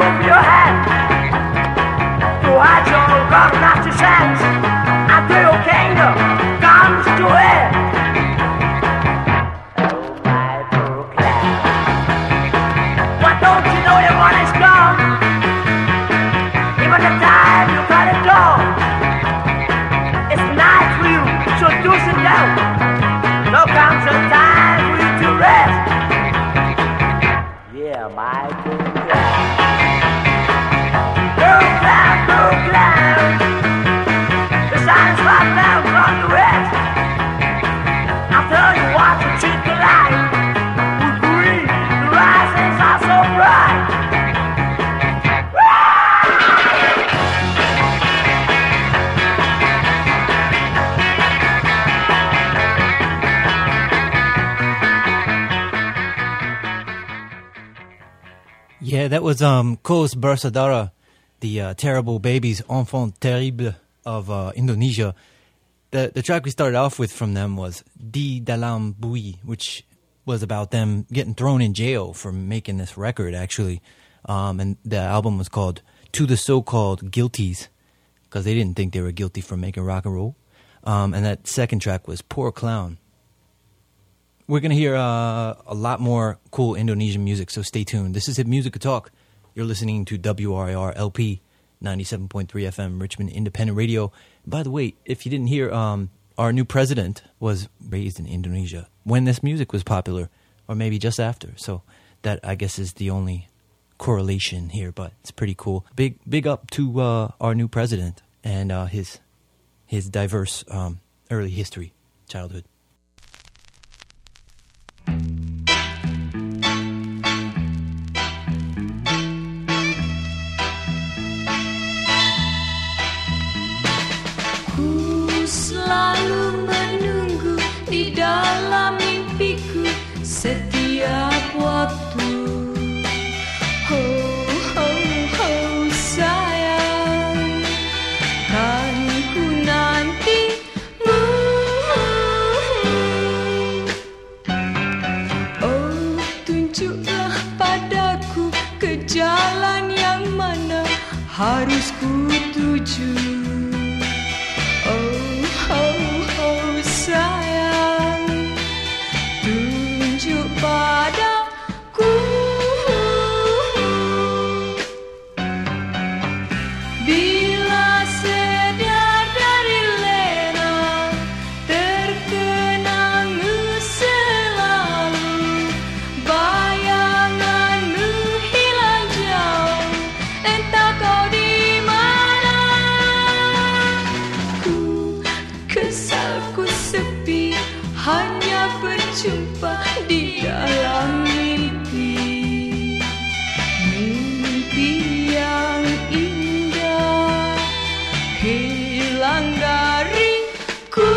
of your hand to hide your obnoxious hands until your kingdom comes to end. Oh, my Brooklyn, why don't you know your money's gone? Even the time you cut it off, it's night for you, so do sit down. Now comes the time for you to rest. Yeah, my Brooklyn, Brooklyn, Brooklyn, the sun is right down from the west. I'll tell you what, to treat the light with green, the risings are so bright. Yeah, that was um Kos Bersadara, the uh, terrible babies, enfant terrible of uh, Indonesia. The the track we started off with from them was Di Dalam Bui, which was about them getting thrown in jail for making this record, actually. Um, and the album was called To the So-Called Guilties, because they didn't think they were guilty for making rock and roll. Um, and that second track was Poor Clown. We're going to hear uh, a lot more cool Indonesian music, so stay tuned. This is Hip Music Talk. You're listening to W R I R L P ninety-seven point three F M, Richmond Independent Radio. By the way, if you didn't hear, um, our new president was raised in Indonesia when this music was popular, or maybe just after. So that, I guess, is the only correlation here, but it's pretty cool. Big big up to uh, our new president and uh, his, his diverse um, early history, childhood. Selalu menunggu di dalam mimpiku setiap waktu. Oh, oh, oh, sayang, kan ku nantimu. Oh, tunjuklah padaku ke jalan yang mana harus ku tuju. Sayang, tunjuk padaku. Bila sedar dari lena, terkenangmu selalu, bayanganmu hilang jauh, entah kau di mana. Ku kesal, ku sepi, hanya berjumpa di dalam mimpi. Mimpi yang indah hilang dariku.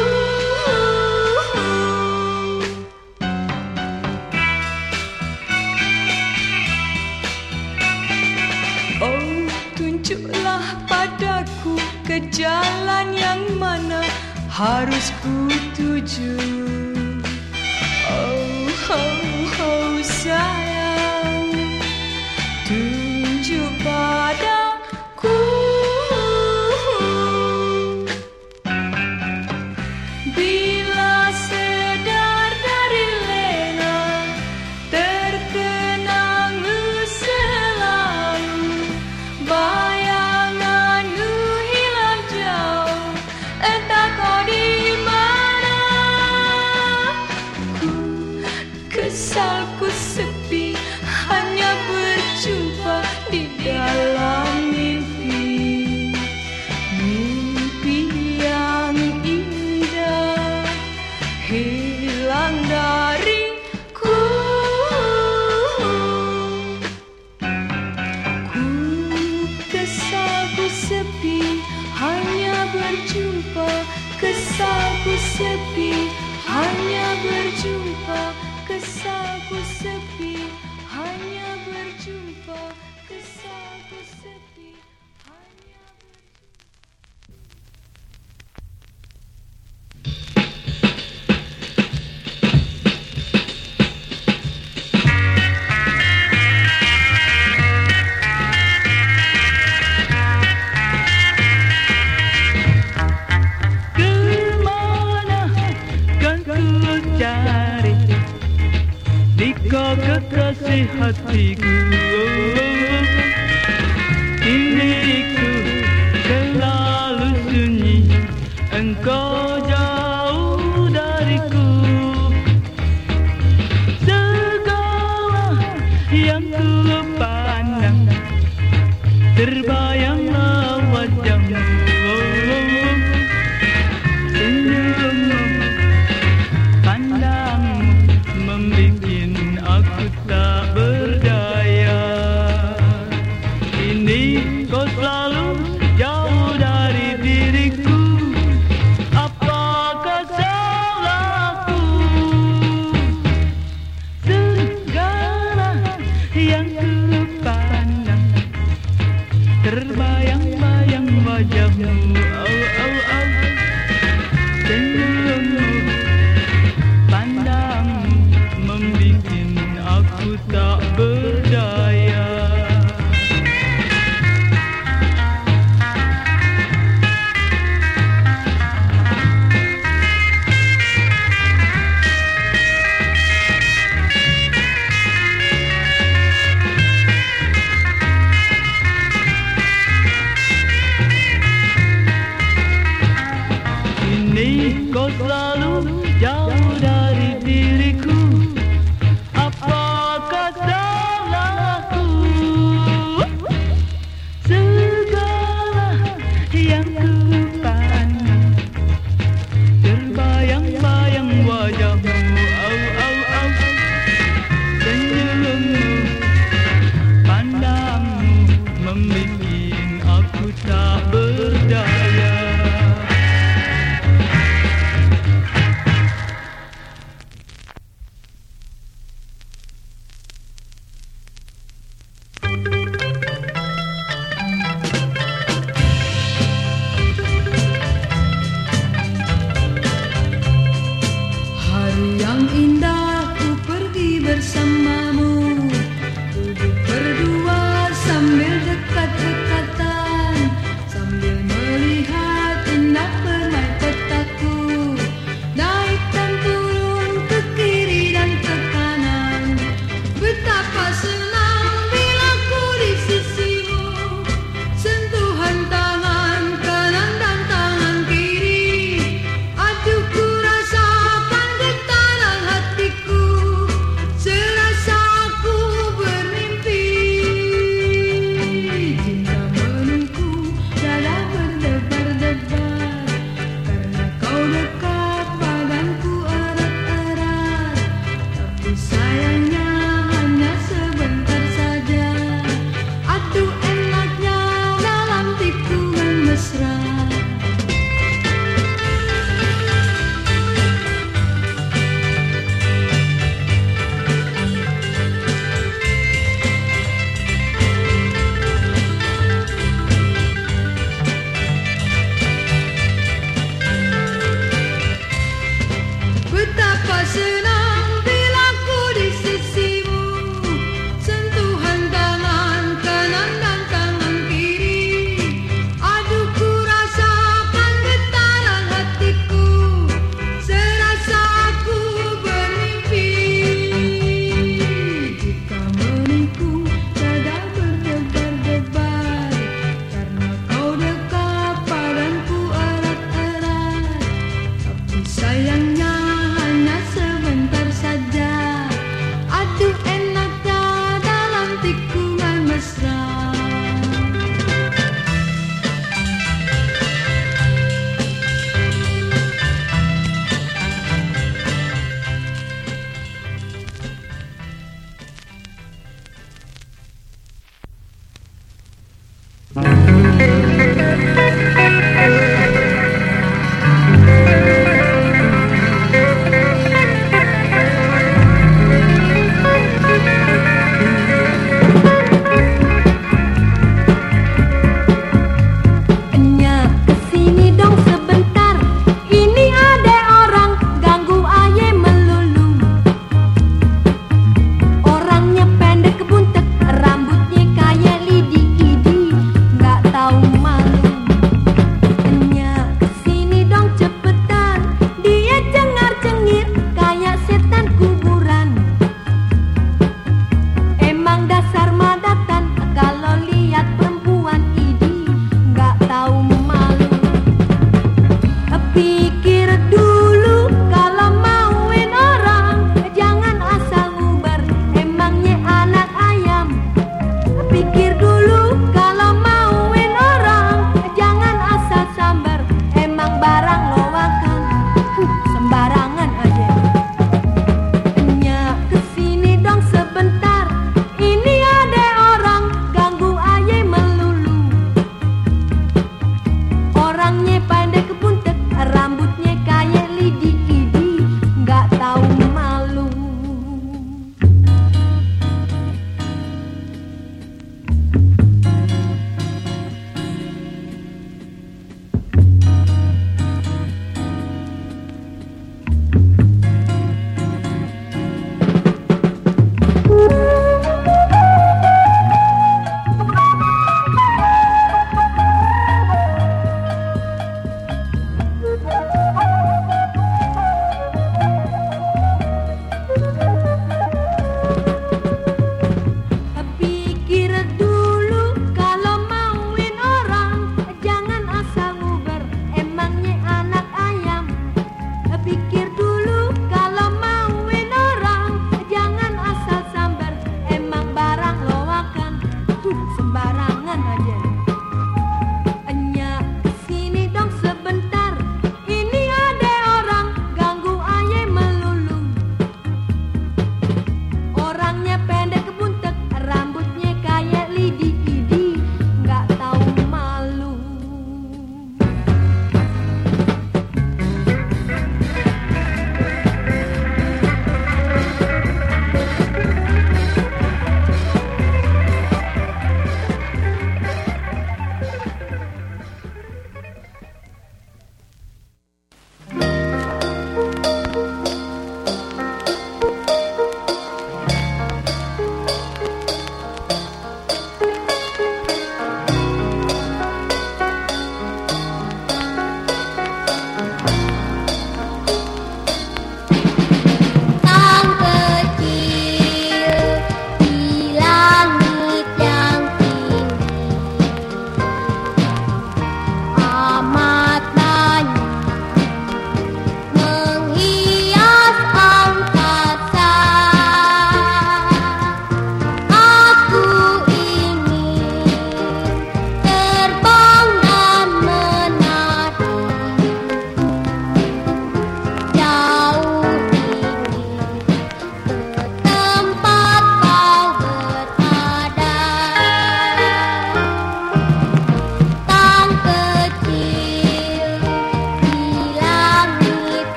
Oh, tunjuklah padaku ke jalan yang mana harus ku tuju. Oh, oh, oh, sayang, tunjuk padaku. Bila sedar dari lena, terkenangmu selalu, bayanganmu hilang jauh, entah kau di mana. Ku kesal, ku sepi, hanya berjumpa di dalam mimpi. Mimpi yang indah hilang dariku. Ku kesal, ku sepi, hanya berjumpa. Kesal, ku sepi, hanya berjumpa. Kesal, ku sepi, hanya berjumpa. Kesal, ku sepi, hanya berjumpa. hatiku. Kini ku selalu sunyi, engkau jauh dariku. Segala yang ku pandang terbayanglah wajahmu. Senyummu, pandangmu membikin aku tak berdaya. Kini kau selalu jauh dari diriku. Apakah salahku? Segala yang ku pandang terbayang-bayang wajahmu. Oh, oh, oh. Senyummu, pandangmu membikin aku tak berdaya.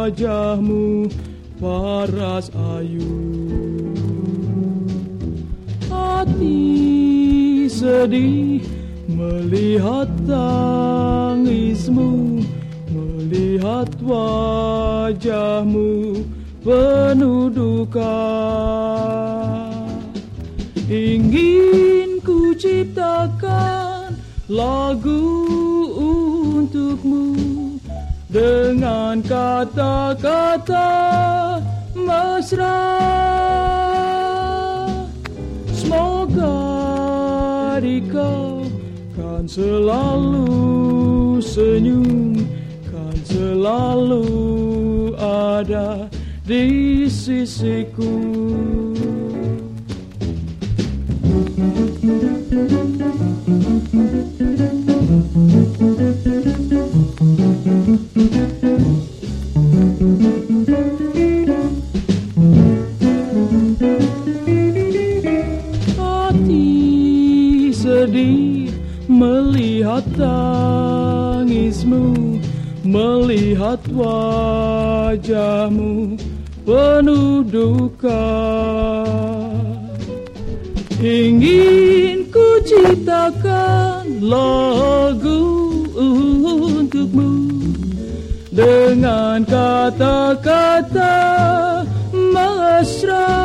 wajahmu paras ayu. Hati sedih melihat tangismu, melihat wajahmu penuh duka. Ingin ku ciptakan lagu untukmu dengan kata-kata mesra. Semoga di kau kan selalu senyum, kan selalu ada di sisiku. Hati sedih melihat tangismu, melihat wajahmu penuh duka. Ingin ku ciptakan lagu untukmu dengan kata-kata mesra.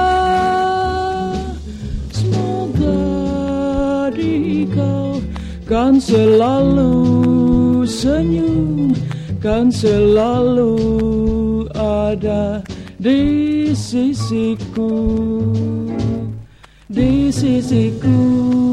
Semoga di kau kan selalu senyum, kan selalu ada di sisiku, di sisiku.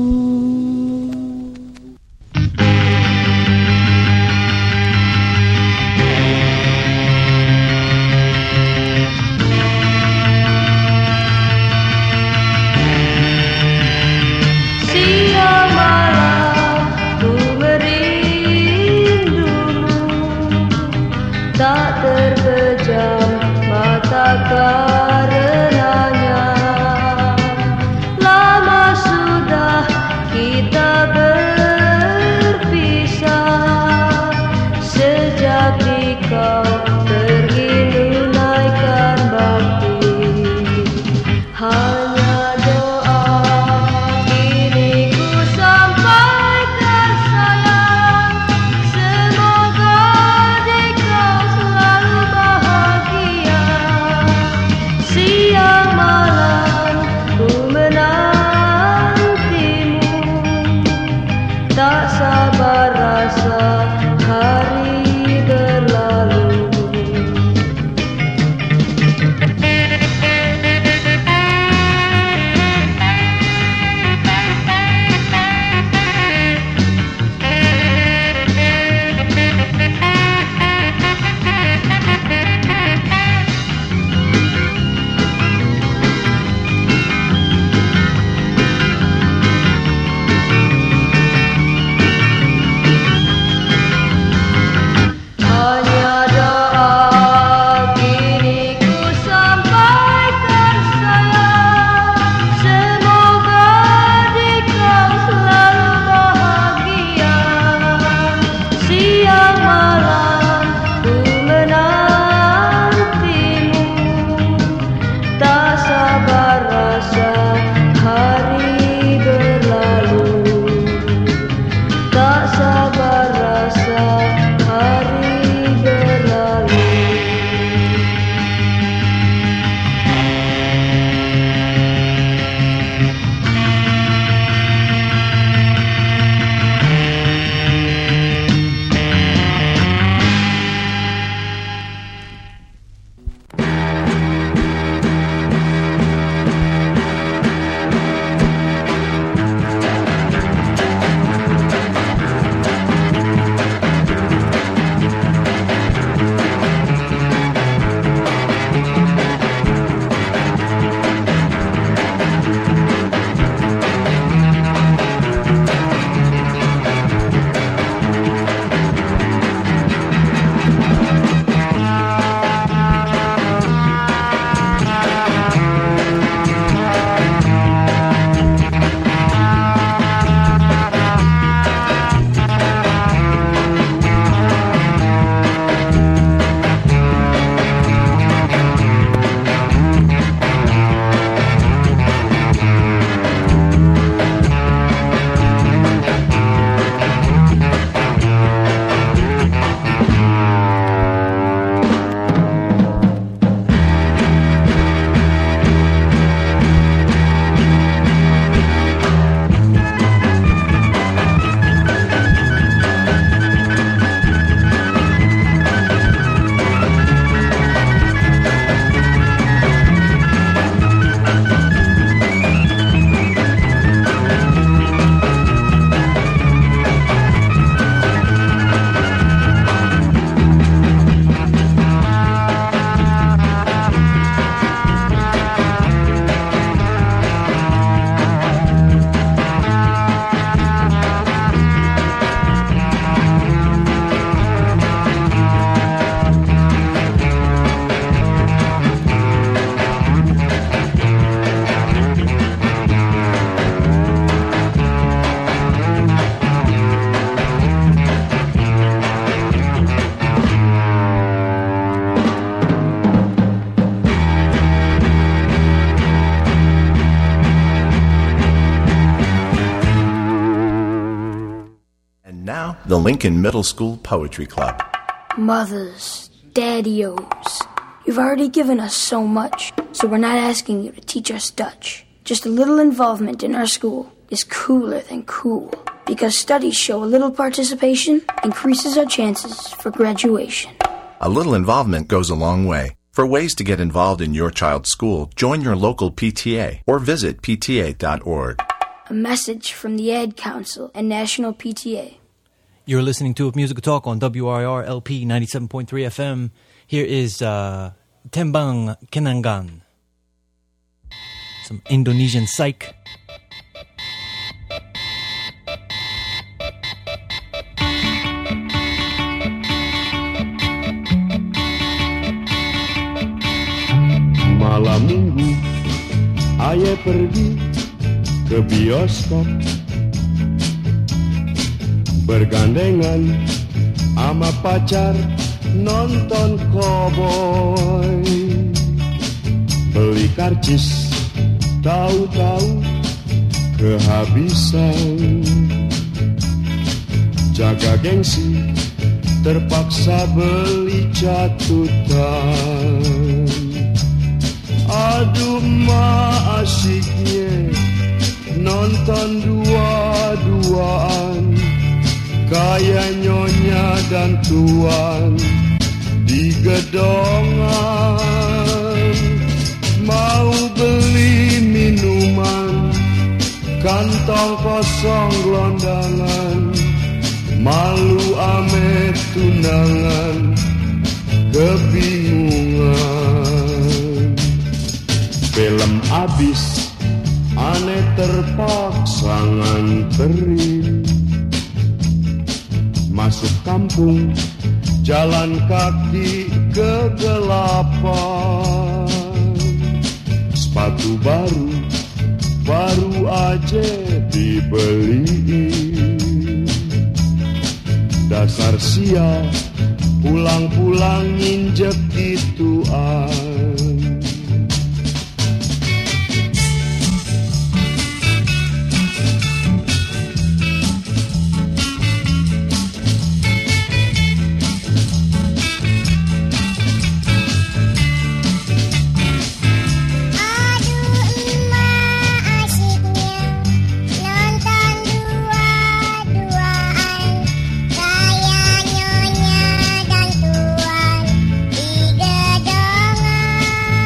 Siang malam ku merindumu, tak terpejam mata karenanya. Lama sudah kita berpisah, sejak di kau pergi tunaikan bakti. Hanya doa kini ku sampaikan sayang, semoga di kau selalu bahagia. Siang malam ku menantimu, tak sabar rasa hari berlalu. now, the Lincoln Middle School Poetry Club. Mothers, daddy-os, you've already given us so much, so we're not asking you to teach us Dutch. Just a little involvement in our school is cooler than cool, because studies show a little participation increases our chances for graduation. A little involvement goes a long way. For ways to get involved in your child's school, join your local P T A or visit P T A dot org. A message from the Ad Council and National P T A. You're listening to Musical Talk on W R I R L P ninety-seven point three F M. Here is uh, Tembang Kenangan. Some Indonesian psych. Malam minggu, ayah pergi ke bioskop, bergandengan sama pacar nonton cowboy. Beli karcis, tahu-tahu kehabisan. Jaga gengsi, terpaksa beli catutan. Aduh ma asyiknya nonton dua-duaan, kayak nyonya dan tuan di gedongan. Mau beli minuman, kantong kosong gelondangan, malu ame tunangan, kebingungan. Film abis, aneh terpaksa nganterin. Masuk kampung, jalan kaki kegelapan. Sepatu baru, baru aja dibeliin. Dasar sial, pulang-pulang nginjek gituan. Kayak nyonya dan tuan di gedongan.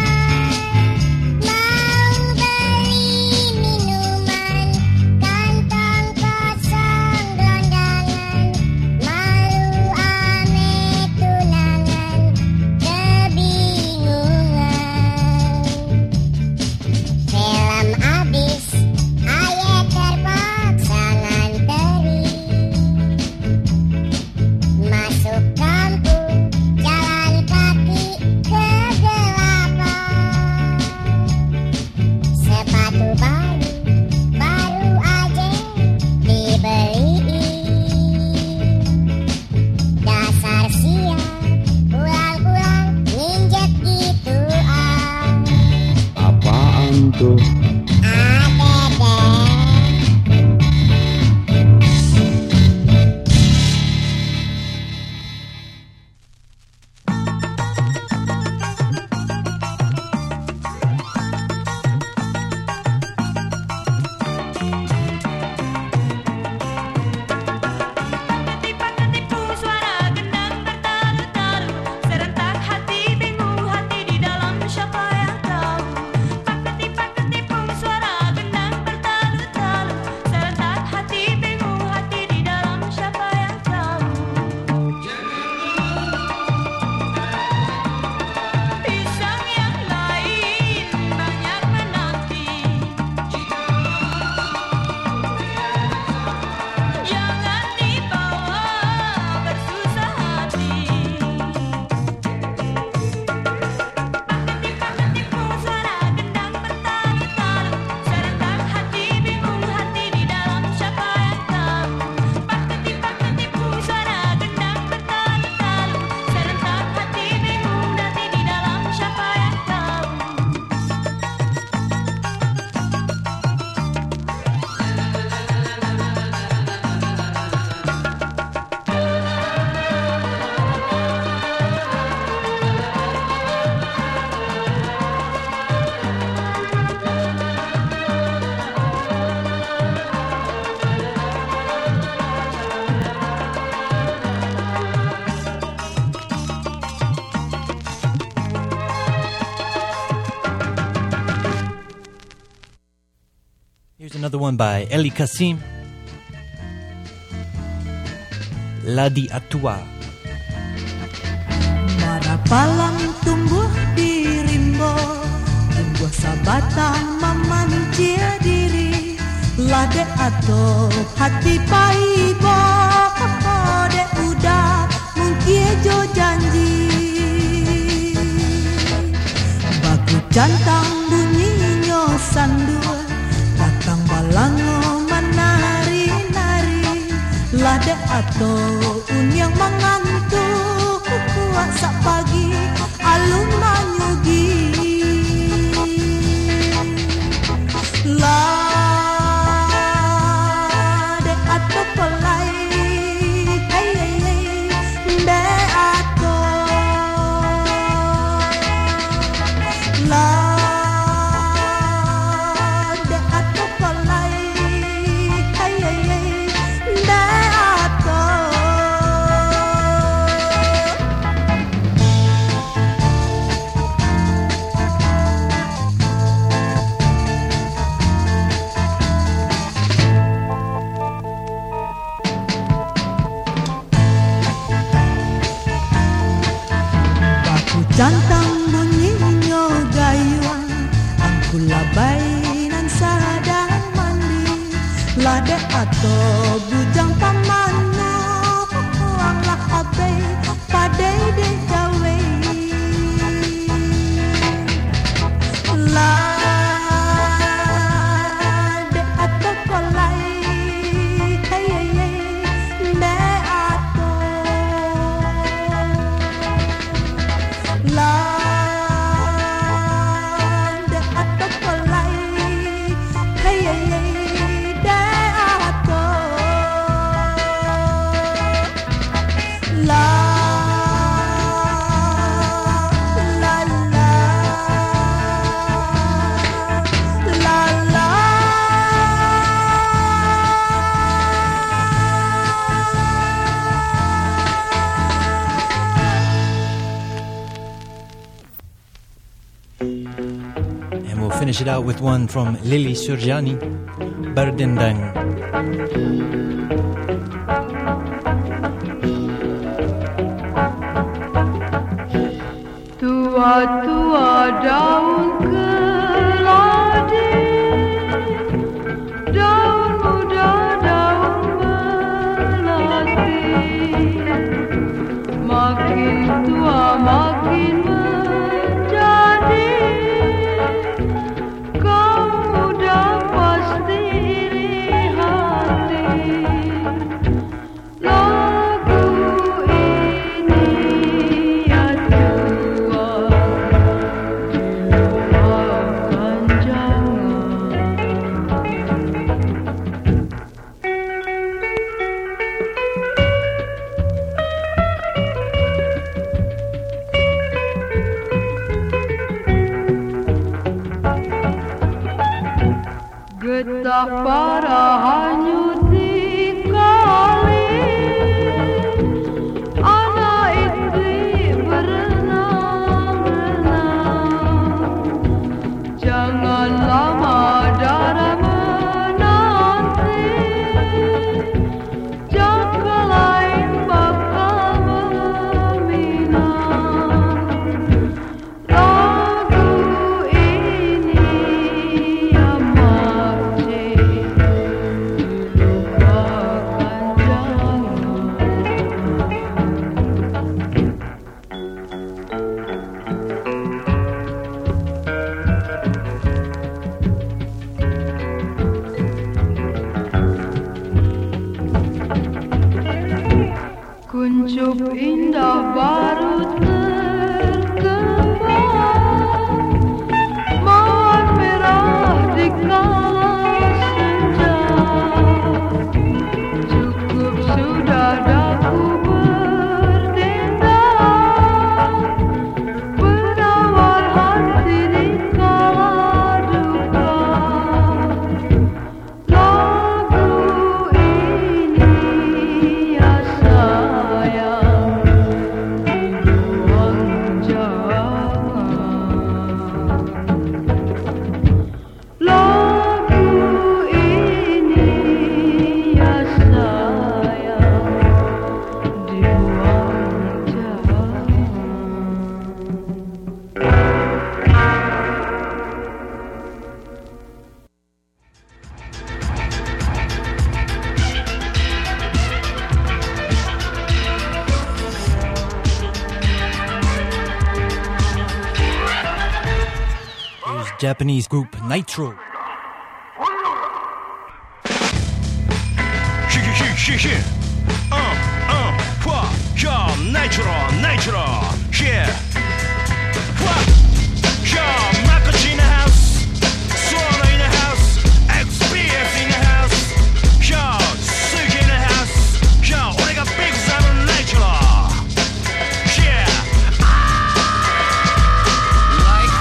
Here's another one by Eli Kasim. Ladi Atua. Marapalang tumbuh di rimbo, tumbuh sabatan memancir diri. Lade atau hati paibo, de udah mungkin jo janji. Baku cantang bunyinya sandul, datang balango menari-nari. Lade atau unyang mengantuk, kuasa pagi alun manyugi. Lade atau pelai, hey hey hey, de atau lade atau pelai, hey hey hey, de Jantang bunyinya gayuan, aku labai nan sadang mandi. Lade atau bujang pamanu, anglah abai padai de jawe. Lade atau kolai, hey hey hey, de atau lade atau pelai, hey hey hey, de atau la la la la la. And we'll finish it out with one from Lili Surjani, Berdendang. Tua-tua daun keladi, daun muda, daun melati. Makin tua makin menjadi, kau muda pasti iri hati. Lagu ini ya Tuhan, getah para hanyut di kali, anak istri berenang-renang. Jangan lama darah menanti, jangka lain bakal meminang. Lagu ini ya makcik, lupakan jangan. Kuncup indah baru terkembang, mawar merah di kala senja. Cukup sudah daku berdendang, penawar hati di kala duka. Lagu ini ya sayang, Japanese group Nitro. Uh, uh, what? Yo, Nitro, Nitro, yeah. What? Yo, Makochi in the house, Solo in the house, Experience in the house, yo, Suki in the house, yo, 俺が Big Sam Nitro, yeah. Like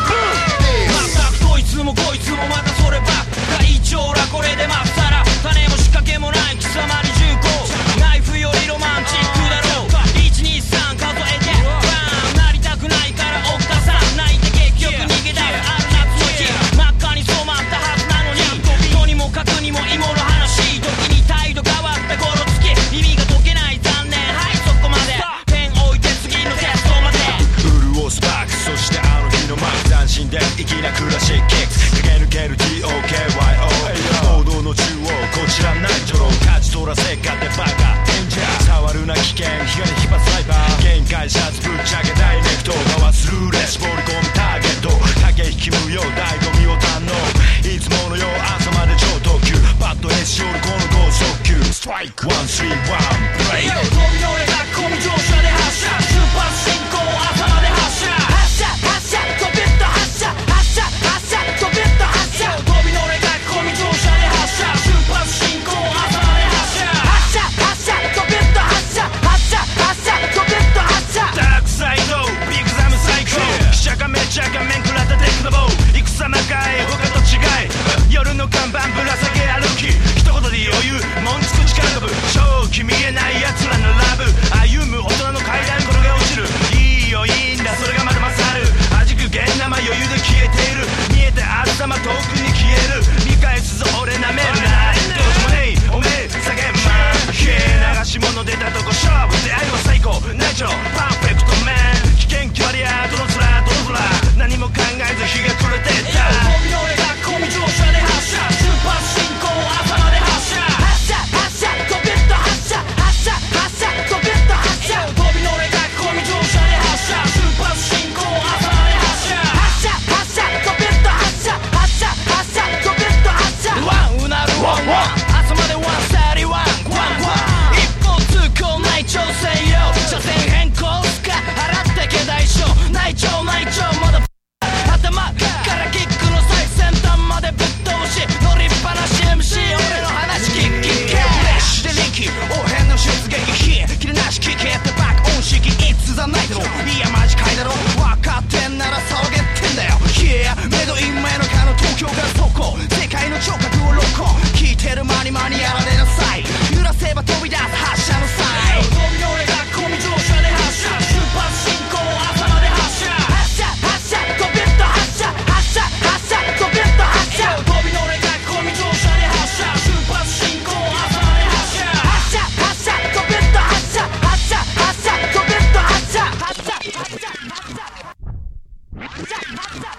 this. またこいつもこいつもまたそればっか一応らこれでまっさら種も仕掛けもない貴様に銃口ナイフよりロマンチックだろういちにさん数えてバーンなりたくないから奥田さん泣いて結局逃げ出すある夏の日真っ赤に染まったはずなのにとにもかくにも芋の話時に態度変わってゴロつき意味が解けない残念はいそこまでペン置いて次のテストまで潤すパークそしてあの日のマック斬新で粋なクラシックキックス駆け抜ける ティーオーケーワイオー 報道の中央こちらナイトロ勝ち取らせかってバカデンジャー触るな危険火が引っ張スナイパー限界シャツぶっちゃけダイレクト回すルーレ絞り込むターゲット駆け引き無用大度身を堪能いつものよう朝まで超特急パッとへし折るこの高速球ストライクワンスリーワンブレイク飛び乗れた込み乗車で発射出発進行朝まで発射発射発射飛びっと発射発射発射飛びっと発射飛び乗れた込み乗車で発射出発進行朝まで発射発射発射飛びっと発射発射発射飛びっと発射ダークサイドビッグザムサイコ記者がめちゃが面食らったテクノボー戦長い他と違い夜の看板ぶら下げ歩き一言で余裕もんつく力飛ぶ正気見えない奴らのラブ歩む大人の階段転げ落ちるいいよいいんだそれがまだ勝る弾く現生余裕で消えている見えて頭遠くに消える見返すぞ俺なめるなどうしもねえおめえ叫ぶま流し物出たとこ勝負出会いは最高ナイトロパーフェクトマン危険決まりやどの面どの面何も考えず日が暮れてった飛び乗れた込み乗車で発射出発進行朝まで発射発射発射飛びっと発射発射発射飛びっと発射飛び乗れた込み乗車で発射出発進行朝まで発射発射発射飛びっと発射発射発射飛びっと発射ワンうなるワンワン朝までワンサリワンワンワン一方通行ない調整よ車線変更すか払ってけ代償内調内調まだ頭からキックの最先端までぶっ通し乗りっぱなし エムシー 俺の話キッキッキフレッシュで人気応変の出撃火切れなし聞けってバック音式いつざないだろいやマジかいだろ分かってんなら騒げってんだよ Yeah メドイン前のかの東京からそこ世界の聴覚をロコ聞いてる間に間にやられなさい揺らせば飛び出す発射の際飛び乗れが込み乗車で発射出発進行朝まで発射発射発射飛びっと発射発射発射飛びっと発射飛び乗れが込み乗車で発射出発進行朝まで発射発射発射飛びっと発射発射発射飛びっと発射発射発射発射発射発射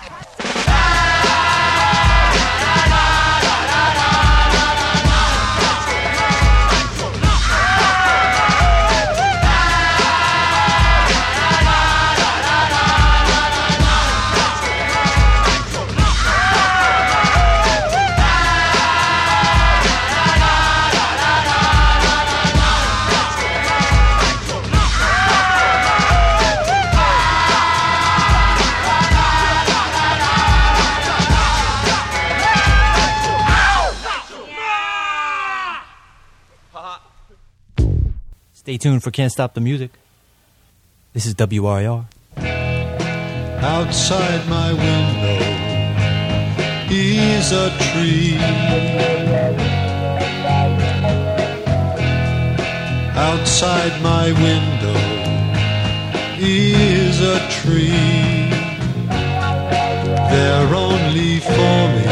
Stay tuned for Can't Stop the Music. This is W R I R. Outside my window is a tree. Outside my window is a tree. There only for me